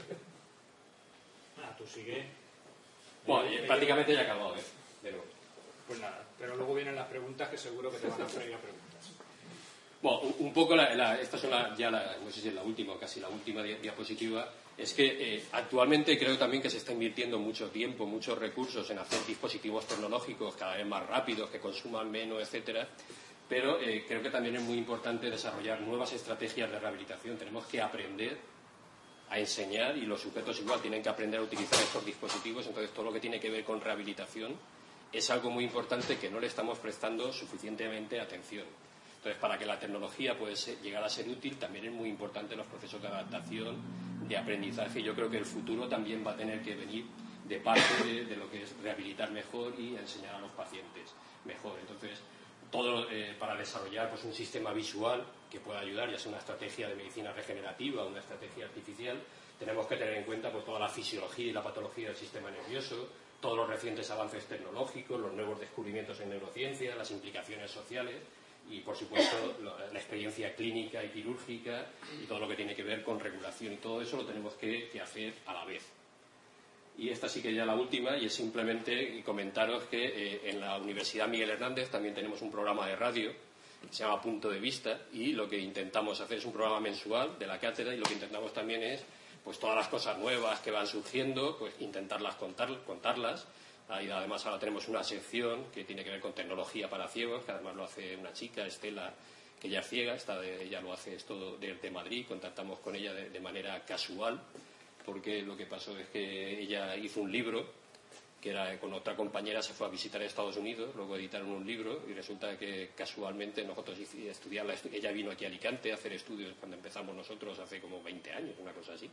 Tú sigue. Bueno, prácticamente ya he acabado, de nuevo. Pues nada, pero luego vienen las preguntas, que seguro que te van a traer preguntas. Bueno, un poco estas son no sé si es la última o casi la última diapositiva. Es que actualmente creo también que se está invirtiendo mucho tiempo, muchos recursos en hacer dispositivos tecnológicos cada vez más rápidos, que consuman menos, etcétera. Pero creo que también es muy importante desarrollar nuevas estrategias de rehabilitación. Tenemos que aprender a enseñar, y los sujetos igual tienen que aprender a utilizar estos dispositivos. Entonces, todo lo que tiene que ver con rehabilitación es algo muy importante que no le estamos prestando suficientemente atención. Entonces, para que la tecnología pueda llegar a ser útil, también es muy importante los procesos de adaptación, de aprendizaje. Yo creo que el futuro también va a tener que venir de parte de lo que es rehabilitar mejor y enseñar a los pacientes mejor. Entonces, todo para desarrollar pues un sistema visual que pueda ayudar, ya sea una estrategia de medicina regenerativa o una estrategia artificial, tenemos que tener en cuenta pues toda la fisiología y la patología del sistema nervioso, todos los recientes avances tecnológicos, los nuevos descubrimientos en neurociencia, las implicaciones sociales y, por supuesto, la experiencia clínica y quirúrgica y todo lo que tiene que ver con regulación. Y todo eso lo tenemos que hacer a la vez. Y esta sí que ya la última, y es simplemente comentaros que en la Universidad Miguel Hernández también tenemos un programa de radio que se llama Punto de Vista, y lo que intentamos hacer es un programa mensual de la cátedra, y lo que intentamos también es pues todas las cosas nuevas que van surgiendo, pues intentarlas contarlas. Y además ahora tenemos una sección que tiene que ver con tecnología para ciegos, que además lo hace una chica, Estela, que ella es ciega, ella lo hace esto de Madrid. Contactamos con ella de manera casual, porque lo que pasó es que ella hizo un libro que era con otra compañera, se fue a visitar a Estados Unidos, luego editaron un libro y resulta que casualmente nosotros ella vino aquí a Alicante a hacer estudios cuando empezamos nosotros hace como 20 años, una cosa así.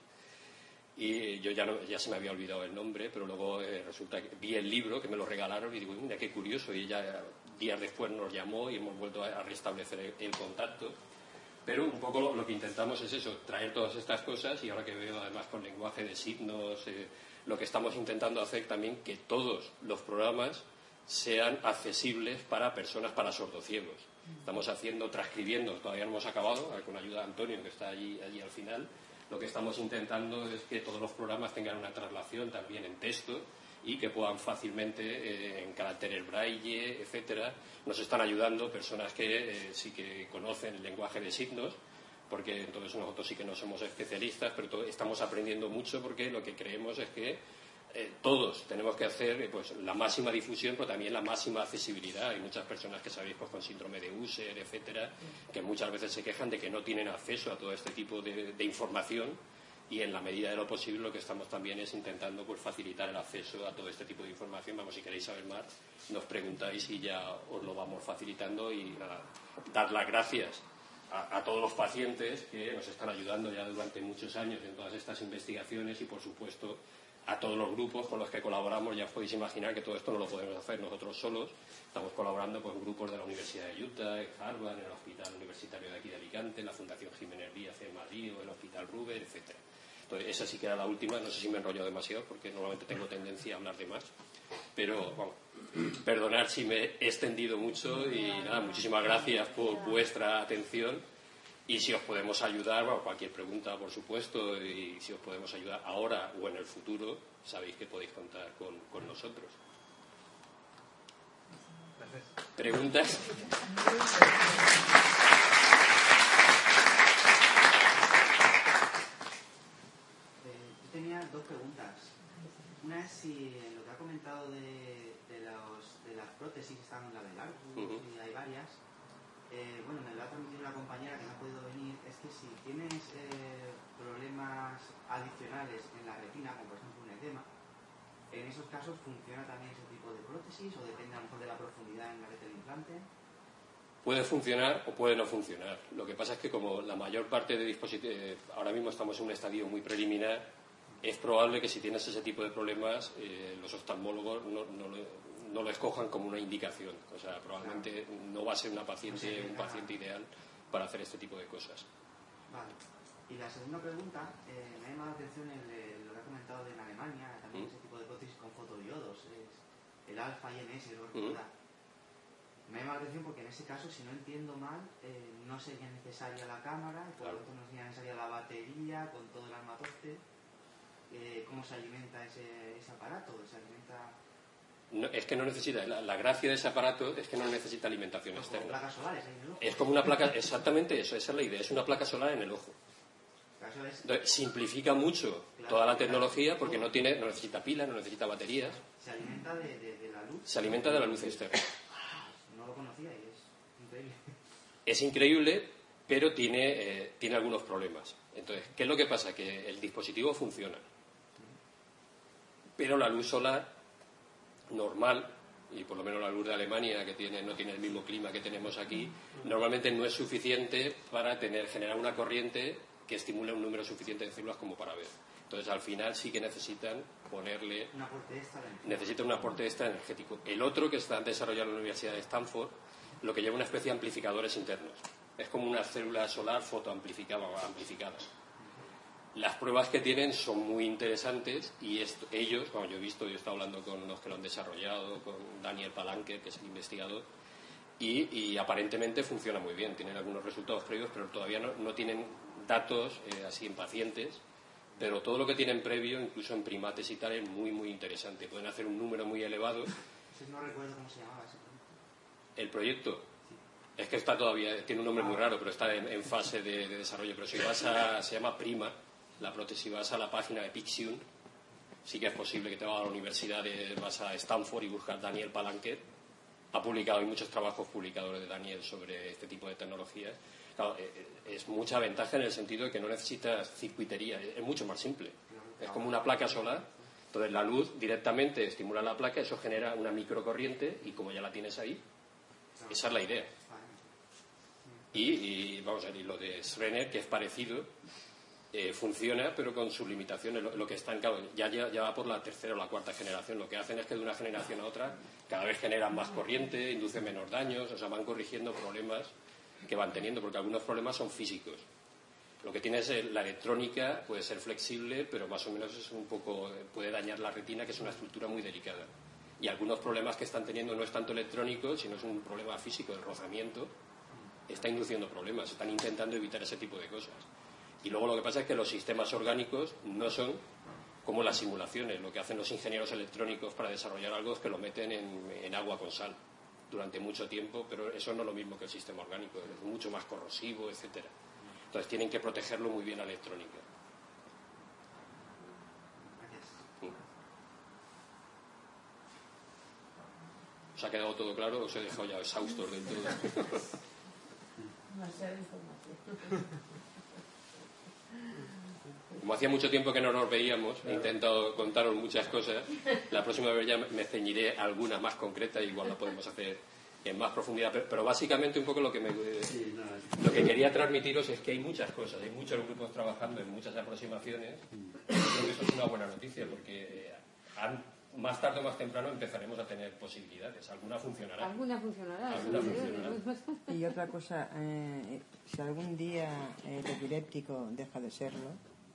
Y yo ya se me había olvidado el nombre, pero luego resulta que vi el libro, que me lo regalaron y digo, mira qué curioso, y ella días después nos llamó y hemos vuelto a restablecer el contacto. Pero un poco lo que intentamos es eso, traer todas estas cosas, y ahora que veo además con lenguaje de signos, lo que estamos intentando hacer también, que todos los programas sean accesibles para personas, para sordociegos. Estamos transcribiendo, todavía no hemos acabado, con ayuda de Antonio, que está allí al final. Lo que estamos intentando es que todos los programas tengan una traslación también en texto y que puedan fácilmente, en caracteres braille, etcétera. Nos están ayudando personas que sí que conocen el lenguaje de signos, porque entonces nosotros sí que no somos especialistas, pero estamos aprendiendo mucho, porque lo que creemos es que todos tenemos que hacer pues la máxima difusión, pero también la máxima accesibilidad. Hay muchas personas que sabéis pues, con síndrome de Usher, etcétera, que muchas veces se quejan de que no tienen acceso a todo este tipo de información, y en la medida de lo posible lo que estamos también es intentando pues, facilitar el acceso a todo este tipo de información. Vamos, si queréis saber más, nos preguntáis y ya os lo vamos facilitando. Y nada, dar las gracias a todos los pacientes que nos están ayudando ya durante muchos años en todas estas investigaciones, y por supuesto a todos los grupos con los que colaboramos. Ya os podéis imaginar que todo esto no lo podemos hacer nosotros solos. Estamos colaborando con grupos de la Universidad de Utah, en Harvard, en el Hospital Universitario de aquí de Alicante, en la Fundación Jiménez Díaz en Madrid, o el Hospital Ruber, etcétera. Entonces, esa sí que era la última. No sé si me he enrollado demasiado, porque normalmente tengo tendencia a hablar de más. Pero, bueno, perdonad si me he extendido mucho, y nada, muchísimas gracias por vuestra atención. Y si os podemos ayudar, bueno, cualquier pregunta, por supuesto, y si os podemos ayudar ahora o en el futuro, sabéis que podéis contar con nosotros. ¿Preguntas? Yo tenía dos preguntas. Una es si lo que ha comentado de las prótesis, están en la del Arcus, y hay varias. Bueno, me lo ha transmitido una compañera que no ha podido venir. Es que si tienes problemas adicionales en la retina, como por ejemplo un edema, ¿en esos casos funciona también ese tipo de prótesis, o depende a lo mejor de la profundidad en la que te lo implante? Puede funcionar o puede no funcionar. Lo que pasa es que como la mayor parte de dispositivos, ahora mismo estamos en un estadio muy preliminar, es probable que si tienes ese tipo de problemas, los oftalmólogos no lo escojan como una indicación. O sea, probablemente no va a ser un paciente ideal para hacer este tipo de cosas. Vale. Y la segunda pregunta, me ha llamado la atención lo que ha comentado en Alemania, también ese tipo de prótesis con fotodiodos, el alfa INS, lo recuerda. Me ha llamado la atención porque en ese caso, si no entiendo mal, no sería necesaria la cámara, y por lo tanto no sería necesaria la batería con todo el armatoste. ¿Cómo se alimenta ese aparato? ¿Se alimenta...? No, es que no necesita, la gracia de ese aparato es que no necesita alimentación externa. Como placas solares ahí en el ojo. Es como una placa, exactamente eso, esa es la idea, es una placa solar en el ojo. Entonces, simplifica mucho toda la tecnología, porque no necesita pilas, no necesita baterías. ¿Se alimenta de la luz? Se alimenta de la luz externa. No lo conocía y es increíble. Es increíble, pero tiene algunos problemas. Entonces, ¿qué es lo que pasa? Que el dispositivo funciona, pero la luz solar normal, y por lo menos la luz de Alemania, que no tiene el mismo clima que tenemos aquí, normalmente no es suficiente para generar una corriente que estimule un número suficiente de células como para ver. Entonces, al final sí que necesitan ponerle... Necesitan un aporte extra energético. El otro, que está desarrollado en la Universidad de Stanford, lo que lleva una especie de amplificadores internos. Es como una célula solar fotoamplificada. Las pruebas que tienen son muy interesantes, y ellos, como yo he estado hablando con los que lo han desarrollado, con Daniel Palanker, que es el investigador, y aparentemente funciona muy bien. Tienen algunos resultados previos, pero todavía no tienen datos así en pacientes, pero todo lo que tienen previo, incluso en primates y tal, es muy, muy interesante. Pueden hacer un número muy elevado. No recuerdo cómo se llamaba ese proyecto. ¿El proyecto? Es que está todavía, tiene un nombre muy raro, pero está en fase de desarrollo. Pero si se llama Prima, la prótesis. Vas a la página de Pixiun, sí que es posible que te vayas a la universidad, vas a Stanford y buscas Daniel Palanker. Ha publicado, hay muchos trabajos publicados de Daniel sobre este tipo de tecnologías. Claro, es mucha ventaja en el sentido de que no necesitas circuitería, es mucho más simple. Es como una placa solar, Entonces la luz directamente estimula la placa, eso genera una microcorriente y como ya la tienes ahí, esa es la idea. Y vamos a ver, y lo de Schreiner, que es parecido, funciona, pero con sus limitaciones. Lo que está en cabo ya va por la tercera o la cuarta generación. Lo que hacen es que de una generación a otra cada vez generan más corriente, inducen menos daños, o sea, van corrigiendo problemas que van teniendo, porque algunos problemas son físicos. Lo que tiene es la electrónica, puede ser flexible, pero más o menos es un poco, puede dañar la retina, que es una estructura muy delicada. Y algunos problemas que están teniendo no es tanto electrónico, sino es un problema físico, el rozamiento, está induciendo problemas, están intentando evitar ese tipo de cosas. Y luego lo que pasa es que los sistemas orgánicos no son como las simulaciones. Lo que hacen los ingenieros electrónicos para desarrollar algo es que lo meten en agua con sal durante mucho tiempo, pero eso no es lo mismo que el sistema orgánico, es mucho más corrosivo, etcétera. Entonces tienen que protegerlo muy bien la electrónica. ¿Os ha quedado todo claro o os he dejado ya exhaustos del todo? Demasiada información. Como hacía mucho tiempo que no nos veíamos, he intentado contaros muchas cosas. La próxima vez ya me ceñiré a alguna más concreta, igual la podemos hacer en más profundidad. Pero básicamente un poco lo que quería transmitiros es que hay muchas cosas, hay muchos grupos trabajando en muchas aproximaciones. Creo que eso es una buena noticia, porque más tarde o más temprano empezaremos a tener posibilidades. Alguna funcionará. Alguna funcionará. Alguna funcionará. Y otra cosa, si algún día el epiléptico deja de serlo,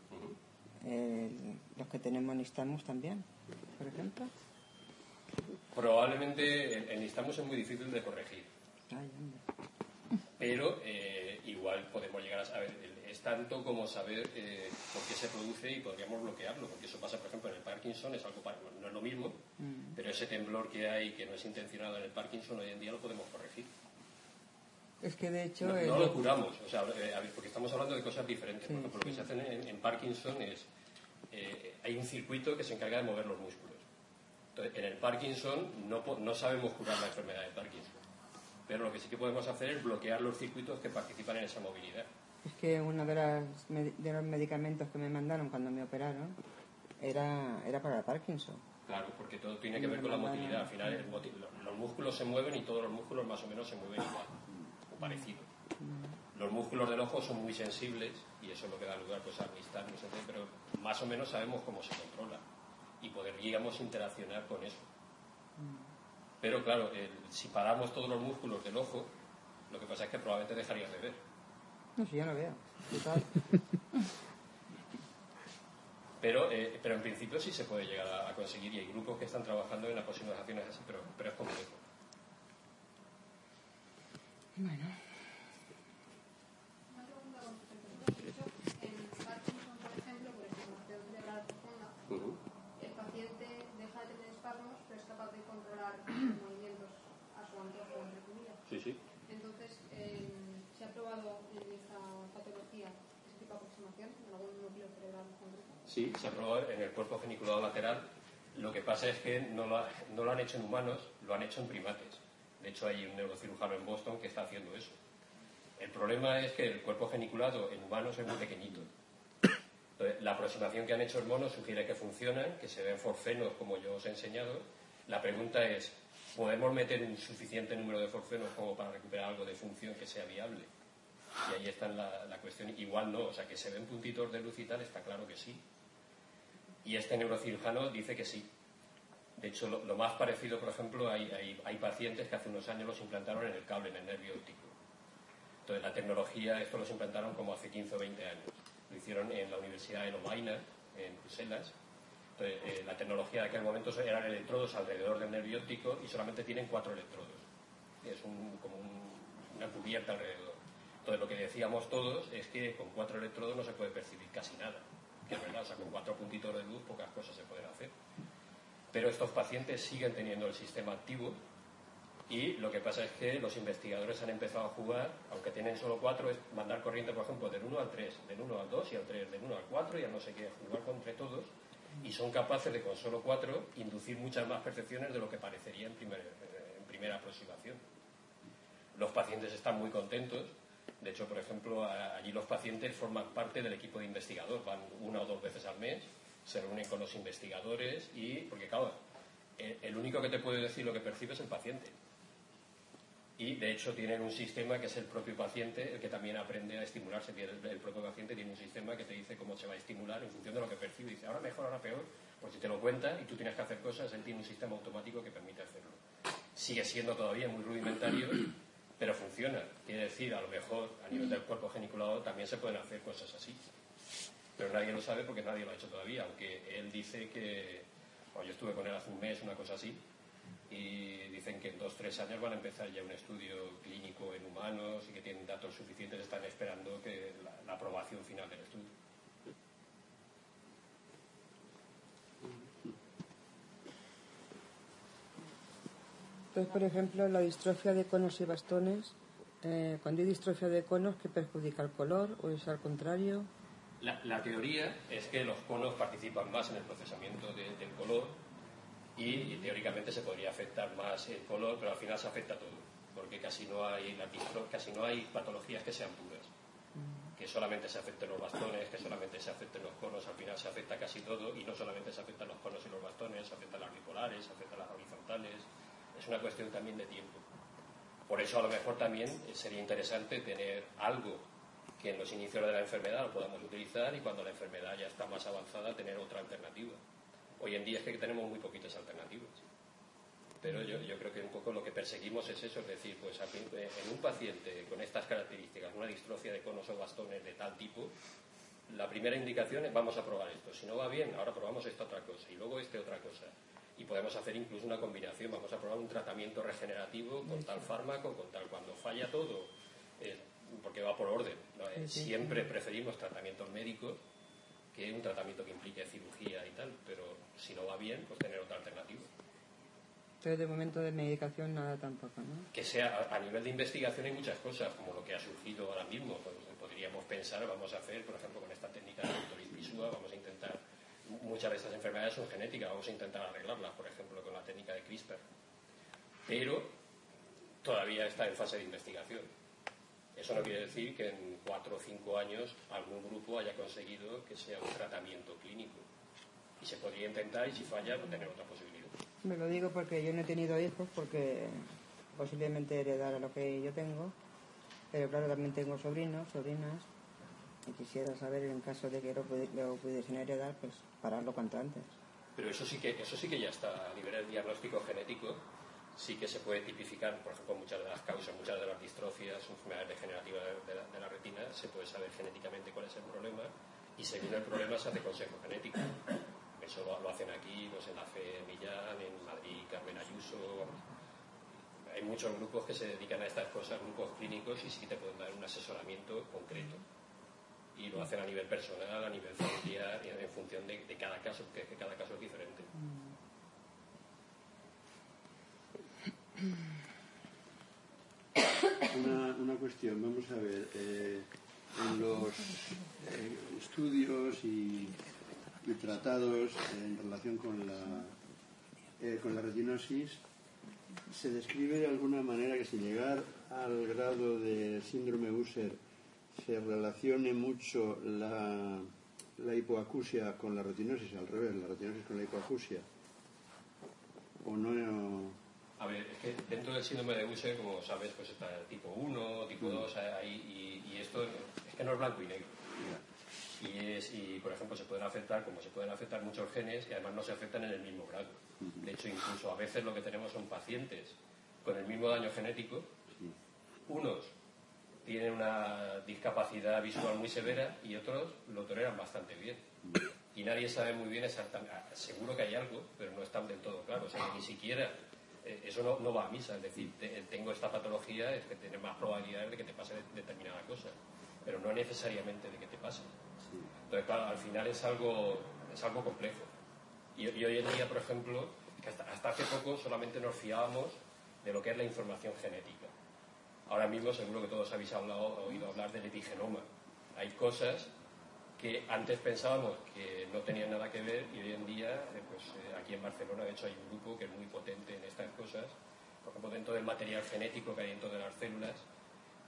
los que tenemos Nistagmus también, por ejemplo. Probablemente el Nistagmus es muy difícil de corregir. Ay, hombre. Pero igual podemos llegar a saber, es tanto como saber por qué se produce y podríamos bloquearlo, porque eso pasa, por ejemplo, en el Parkinson, es algo no es lo mismo, pero ese temblor que hay, que no es intencionado en el Parkinson, hoy en día lo podemos corregir. Es que de hecho... No lo curamos, o sea, a ver, porque estamos hablando de cosas diferentes. Por ejemplo, lo que se hace en Parkinson es, hay un circuito que se encarga de mover los músculos. Entonces, en el Parkinson no sabemos curar la enfermedad de Parkinson. Pero lo que sí que podemos hacer es bloquear los circuitos que participan en esa movilidad. Es que uno de los medicamentos que me mandaron cuando me operaron era para el Parkinson. Claro, porque todo tiene que ver con la motilidad. Al final los músculos se mueven y todos los músculos más o menos se mueven igual, o parecido. Los músculos del ojo son muy sensibles y eso es lo que da lugar pues, a nistagmus, pero más o menos sabemos cómo se controla y podríamos interaccionar con eso. Pero claro, si paramos todos los músculos del ojo, lo que pasa es que probablemente dejarías de ver. No, si yo no veo. Total. Pero en principio sí se puede llegar a conseguir y hay grupos que están trabajando en aproximaciones así, pero es complejo. Bueno. Una pregunta con respecto a eso. En Parkinson, por ejemplo, por estimulación cerebral profunda, el paciente deja de tener espasmos, pero es capaz de controlar movimientos a su antojo, entre comillas. Sí, sí. Entonces, ¿se ha probado en esta patología ese tipo de aproximación en algún núcleo cerebral concreto? Sí, se ha probado en el cuerpo geniculado lateral. Lo que pasa es que no lo han hecho en humanos, lo han hecho en primates. De hecho, hay un neurocirujano en Boston que está haciendo eso. El problema es que el cuerpo geniculado en humanos es muy pequeñito. Entonces, la aproximación que han hecho en monos sugiere que funcionan, que se ven forcenos como yo os he enseñado. La pregunta es, ¿podemos meter un suficiente número de forcenos como para recuperar algo de función que sea viable? Y ahí está la cuestión. Igual no, o sea, que se ven puntitos de luz y tal, está claro que sí. Y este neurocirujano dice que sí. De hecho, lo más parecido, por ejemplo, hay pacientes que hace unos años los implantaron en el cable, en el nervio óptico. Entonces, la tecnología, esto los implantaron como hace 15 o 20 años. Lo hicieron en la Universidad de Lovaina, en Bruselas. Entonces, la tecnología de aquel momento eran electrodos alrededor del nervio óptico y solamente tienen 4 electrodos. Es como una cubierta alrededor. Entonces, lo que decíamos todos es que con 4 electrodos no se puede percibir casi nada. Que es verdad, o sea, con 4 puntitos de luz pocas cosas se pueden hacer. Pero estos pacientes siguen teniendo el sistema activo y lo que pasa es que los investigadores han empezado a jugar, aunque tienen solo 4, es mandar corriente, por ejemplo, del 1 al 3, del 1 al 2 y al 3, del 1 al 4 y a no sé qué, jugar entre todos, y son capaces de con solo 4 inducir muchas más percepciones de lo que parecería en primera aproximación. Los pacientes están muy contentos. De hecho, por ejemplo, allí los pacientes forman parte del equipo de investigador, van 1 o 2 veces al mes se reúnen con los investigadores porque claro, el único que te puede decir lo que percibe es el paciente. Y de hecho tienen un sistema que es el propio paciente el que también aprende a estimularse. El propio paciente tiene un sistema que te dice cómo se va a estimular en función de lo que percibe. Dice, ahora mejor, ahora peor. Pues si te lo cuenta y tú tienes que hacer cosas, él tiene un sistema automático que permite hacerlo. Sigue siendo todavía muy rudimentario, pero funciona. Quiere decir, a lo mejor a nivel del cuerpo geniculado también se pueden hacer cosas así. Pero nadie lo sabe porque nadie lo ha hecho todavía. Aunque él dice que... Bueno, yo estuve con él hace un mes, una cosa así, y dicen que en 2-3 años van a empezar ya un estudio clínico en humanos y que tienen datos suficientes, están esperando que la aprobación final del estudio. Entonces, por ejemplo, la distrofia de conos y bastones, cuando hay distrofia de conos, ¿qué perjudica el color o es al contrario? La teoría es que los conos participan más en el procesamiento del color y teóricamente se podría afectar más el color, pero al final se afecta todo, porque casi no hay patologías que sean puras, que solamente se afecten los bastones, que solamente se afecten los conos, al final se afecta casi todo, y no solamente se afectan los conos y los bastones, se afectan las bipolares, se afectan las horizontales, es una cuestión también de tiempo. Por eso a lo mejor también sería interesante tener algo que en los inicios de la enfermedad lo podamos utilizar y cuando la enfermedad ya está más avanzada tener otra alternativa. Hoy en día es que tenemos muy poquitas alternativas. Pero yo creo que un poco lo que perseguimos es eso, es decir, pues en un paciente con estas características, una distrofia de conos o bastones de tal tipo, la primera indicación es vamos a probar esto. Si no va bien, ahora probamos esta otra cosa y luego otra cosa. Y podemos hacer incluso una combinación, vamos a probar un tratamiento regenerativo con tal fármaco, con tal. Cuando falla todo, porque va por orden, ¿no? Siempre preferimos tratamientos médicos que un tratamiento que implique cirugía y tal, pero si no va bien, pues tener otra alternativa. Entonces, de momento de medicación nada tampoco, ¿no? Que sea, a nivel de investigación hay muchas cosas, como lo que ha surgido ahora mismo. Pues, podríamos pensar, vamos a hacer, por ejemplo, con esta técnica de Doctor vamos a intentar, muchas de estas enfermedades son genéticas, vamos a intentar arreglarlas, por ejemplo, con la técnica de CRISPR. Pero todavía está en fase de investigación. Eso no quiere decir que en 4 o 5 años algún grupo haya conseguido que sea un tratamiento clínico. Y se podría intentar, y si falla, pues tener otra posibilidad. Me lo digo porque yo no he tenido hijos, porque posiblemente heredara lo que yo tengo, pero claro, también tengo sobrinos, sobrinas, y quisiera saber, en caso de que lo pudiesen heredar, pues pararlo cuanto antes. Pero eso sí que ya está a nivel del diagnóstico genético. Sí que se puede tipificar, por ejemplo, muchas de las causas, muchas de las distrofias, enfermedades degenerativas de la retina, se puede saber genéticamente cuál es el problema y según el problema se hace consejo genético. Eso lo hacen aquí, pues en la FE Millán, en Madrid, Carmen Ayuso. Hay muchos grupos que se dedican a estas cosas, grupos clínicos, y sí te pueden dar un asesoramiento concreto. Y lo hacen a nivel personal, a nivel familiar, en función de cada caso, porque cada caso es diferente. Una cuestión, vamos a ver, en los estudios y tratados en relación con la retinosis, se describe de alguna manera que sin llegar al grado de síndrome Usher se relacione mucho la hipoacusia con la retinosis, al revés, la retinosis con la hipoacusia, o no. A ver, es que dentro del síndrome de Usher, como sabes, pues está el tipo 1, tipo 2, y esto es que no es blanco y negro. Y, por ejemplo, se pueden afectar, como se pueden afectar muchos genes, y además no se afectan en el mismo grado. De hecho, incluso a veces lo que tenemos son pacientes con el mismo daño genético. Unos tienen una discapacidad visual muy severa y otros lo toleran bastante bien. Y nadie sabe muy bien exactamente, seguro que hay algo, pero no está del todo claro. O sea, que ni siquiera... eso no va a misa, es decir, tengo esta patología, es que tienes más probabilidades de que te pase determinada cosa, pero no necesariamente de que te pase. Entonces, claro, al final es algo complejo. Y hoy en día, por ejemplo, que hasta hace poco solamente nos fiábamos de lo que es la información genética. Ahora mismo seguro que todos habéis oído hablar del epigenoma. Hay cosas que antes pensábamos que no tenían nada que ver y hoy en día, aquí en Barcelona, de hecho, hay un grupo que es muy potente en estas cosas. Por ejemplo, dentro del material genético que hay dentro de las células,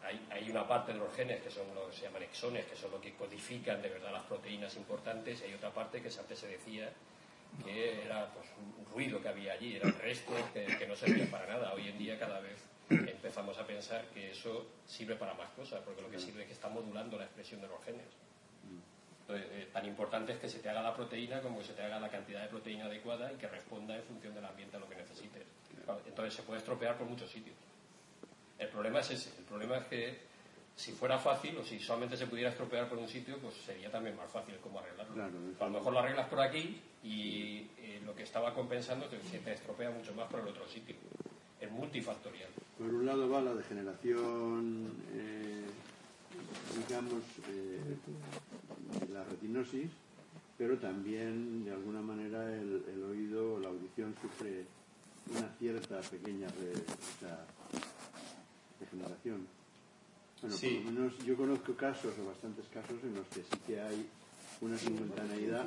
hay una parte de los genes que son los, se llaman exones, que son los que codifican de verdad las proteínas importantes, y hay otra parte que antes se decía que era pues, un ruido que había allí, eran restos que no servían para nada. Hoy en día cada vez empezamos a pensar que eso sirve para más cosas, porque lo que sirve es que está modulando la expresión de los genes. Entonces, tan importante es que se te haga la proteína como que se te haga la cantidad de proteína adecuada y que responda en función del ambiente a lo que necesites. Entonces se puede estropear por muchos sitios. El problema es ese. El problema es que si fuera fácil, o si solamente se pudiera estropear por un sitio, pues sería también más fácil cómo arreglarlo. Claro, a lo mejor lo arreglas por aquí y lo que estaba compensando se te estropea mucho más por el otro sitio. Es multifactorial. Por un lado va la degeneración, digamos, la retinosis, pero también, de alguna manera, el oído o la audición sufre una cierta pequeña degeneración. Bueno, sí. Por lo menos yo conozco casos, o bastantes casos, en los que sí que hay una simultaneidad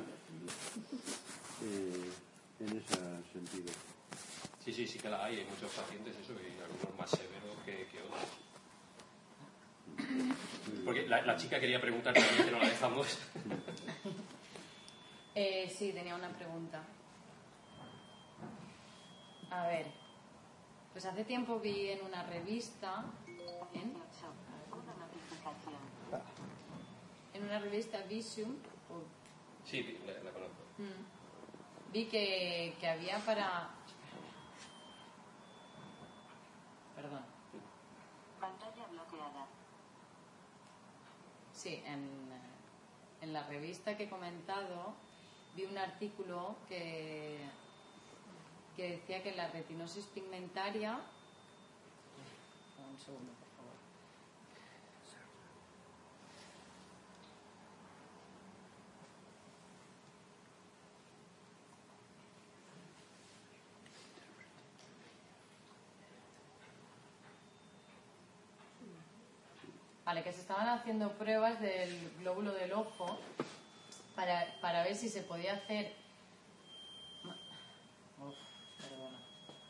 en ese sentido. Sí que la hay. Hay muchos pacientes, eso, y algunos más severos que otros. Porque la chica quería preguntar también, que no la dejamos. Sí, tenía una pregunta. A ver, pues hace tiempo vi en una revista, en una revista Visium, Sí, la conozco. vi que había para... Perdón. Pantalla bloqueada. Sí, en la revista que he comentado vi un artículo que decía que la retinosis pigmentaria... Un segundo, por favor. Vale, que se estaban haciendo pruebas del glóbulo del ojo para ver si se podía hacer... Uf, perdona.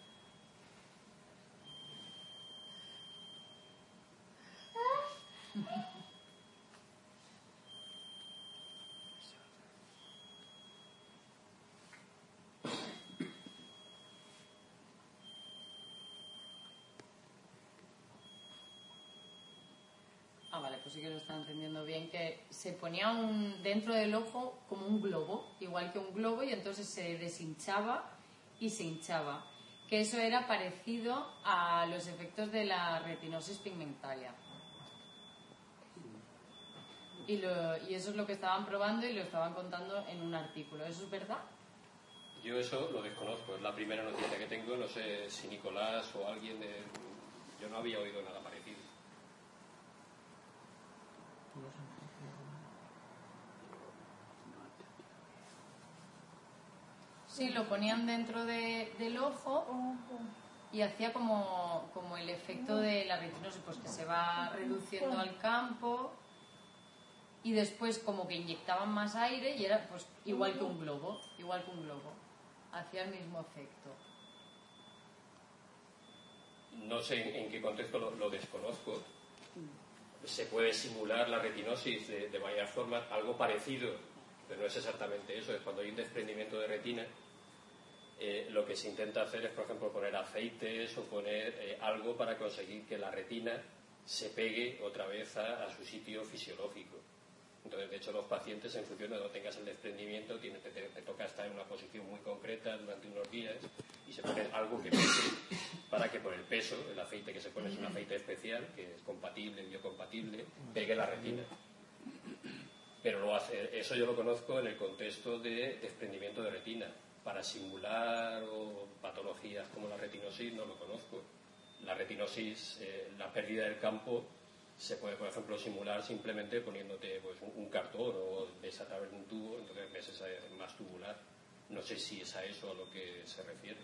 Ah, vale, pues sí que lo están entendiendo bien, que se ponía dentro del ojo como un globo, igual que un globo, y entonces se deshinchaba y se hinchaba. Que eso era parecido a los efectos de la retinosis pigmentaria. Y eso es lo que estaban probando y lo estaban contando en un artículo. ¿Eso es verdad? Yo eso lo desconozco, es la primera noticia que tengo, no sé si Nicolás o alguien de... Yo no había oído nada parecido. Sí, lo ponían dentro del ojo y hacía como el efecto de la retinosis, pues que se va reduciendo al campo y después como que inyectaban más aire y era pues igual que un globo, hacía el mismo efecto. No sé en qué contexto lo desconozco. Se puede simular la retinosis de varias formas, algo parecido, pero no es exactamente eso. Es cuando hay un desprendimiento de retina, lo que se intenta hacer es, por ejemplo, poner aceites o poner algo para conseguir que la retina se pegue otra vez a su sitio fisiológico. Entonces, de hecho, los pacientes, en función de donde tengas el desprendimiento, te toca estar en una posición muy concreta durante unos días y se pone algo que pese para que por el peso, el aceite que se pone es un aceite especial, que es compatible, biocompatible, pegue la retina. Pero eso yo lo conozco en el contexto de desprendimiento de retina. Para simular patologías como la retinosis no lo conozco. La retinosis, la pérdida del campo, se puede, por ejemplo, simular simplemente poniéndote pues, un cartón o ves a través de un tubo, entonces ves esa más tubular. No sé si es a eso a lo que se refiere.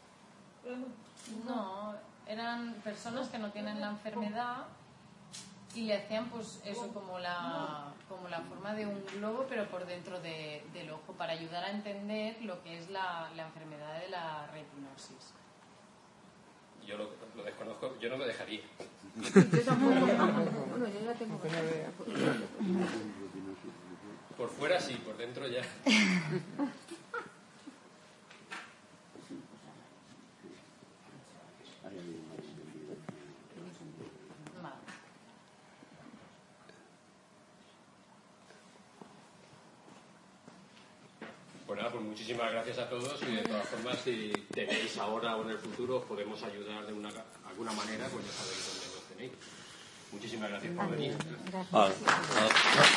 No, eran personas que no tienen la enfermedad y le hacían pues eso como la forma de un globo, pero por dentro del ojo, para ayudar a entender lo que es la enfermedad de la retinosis. Yo lo desconozco, yo no me dejaría. Yo tampoco. Bueno, yo ya tengo. Por fuera sí, por dentro ya. Pues nada, pues muchísimas gracias a todos y de todas formas si tenéis ahora o en el futuro os podemos ayudar de alguna manera, pues ya sabéis dónde nos tenéis. Muchísimas gracias por venir. Gracias.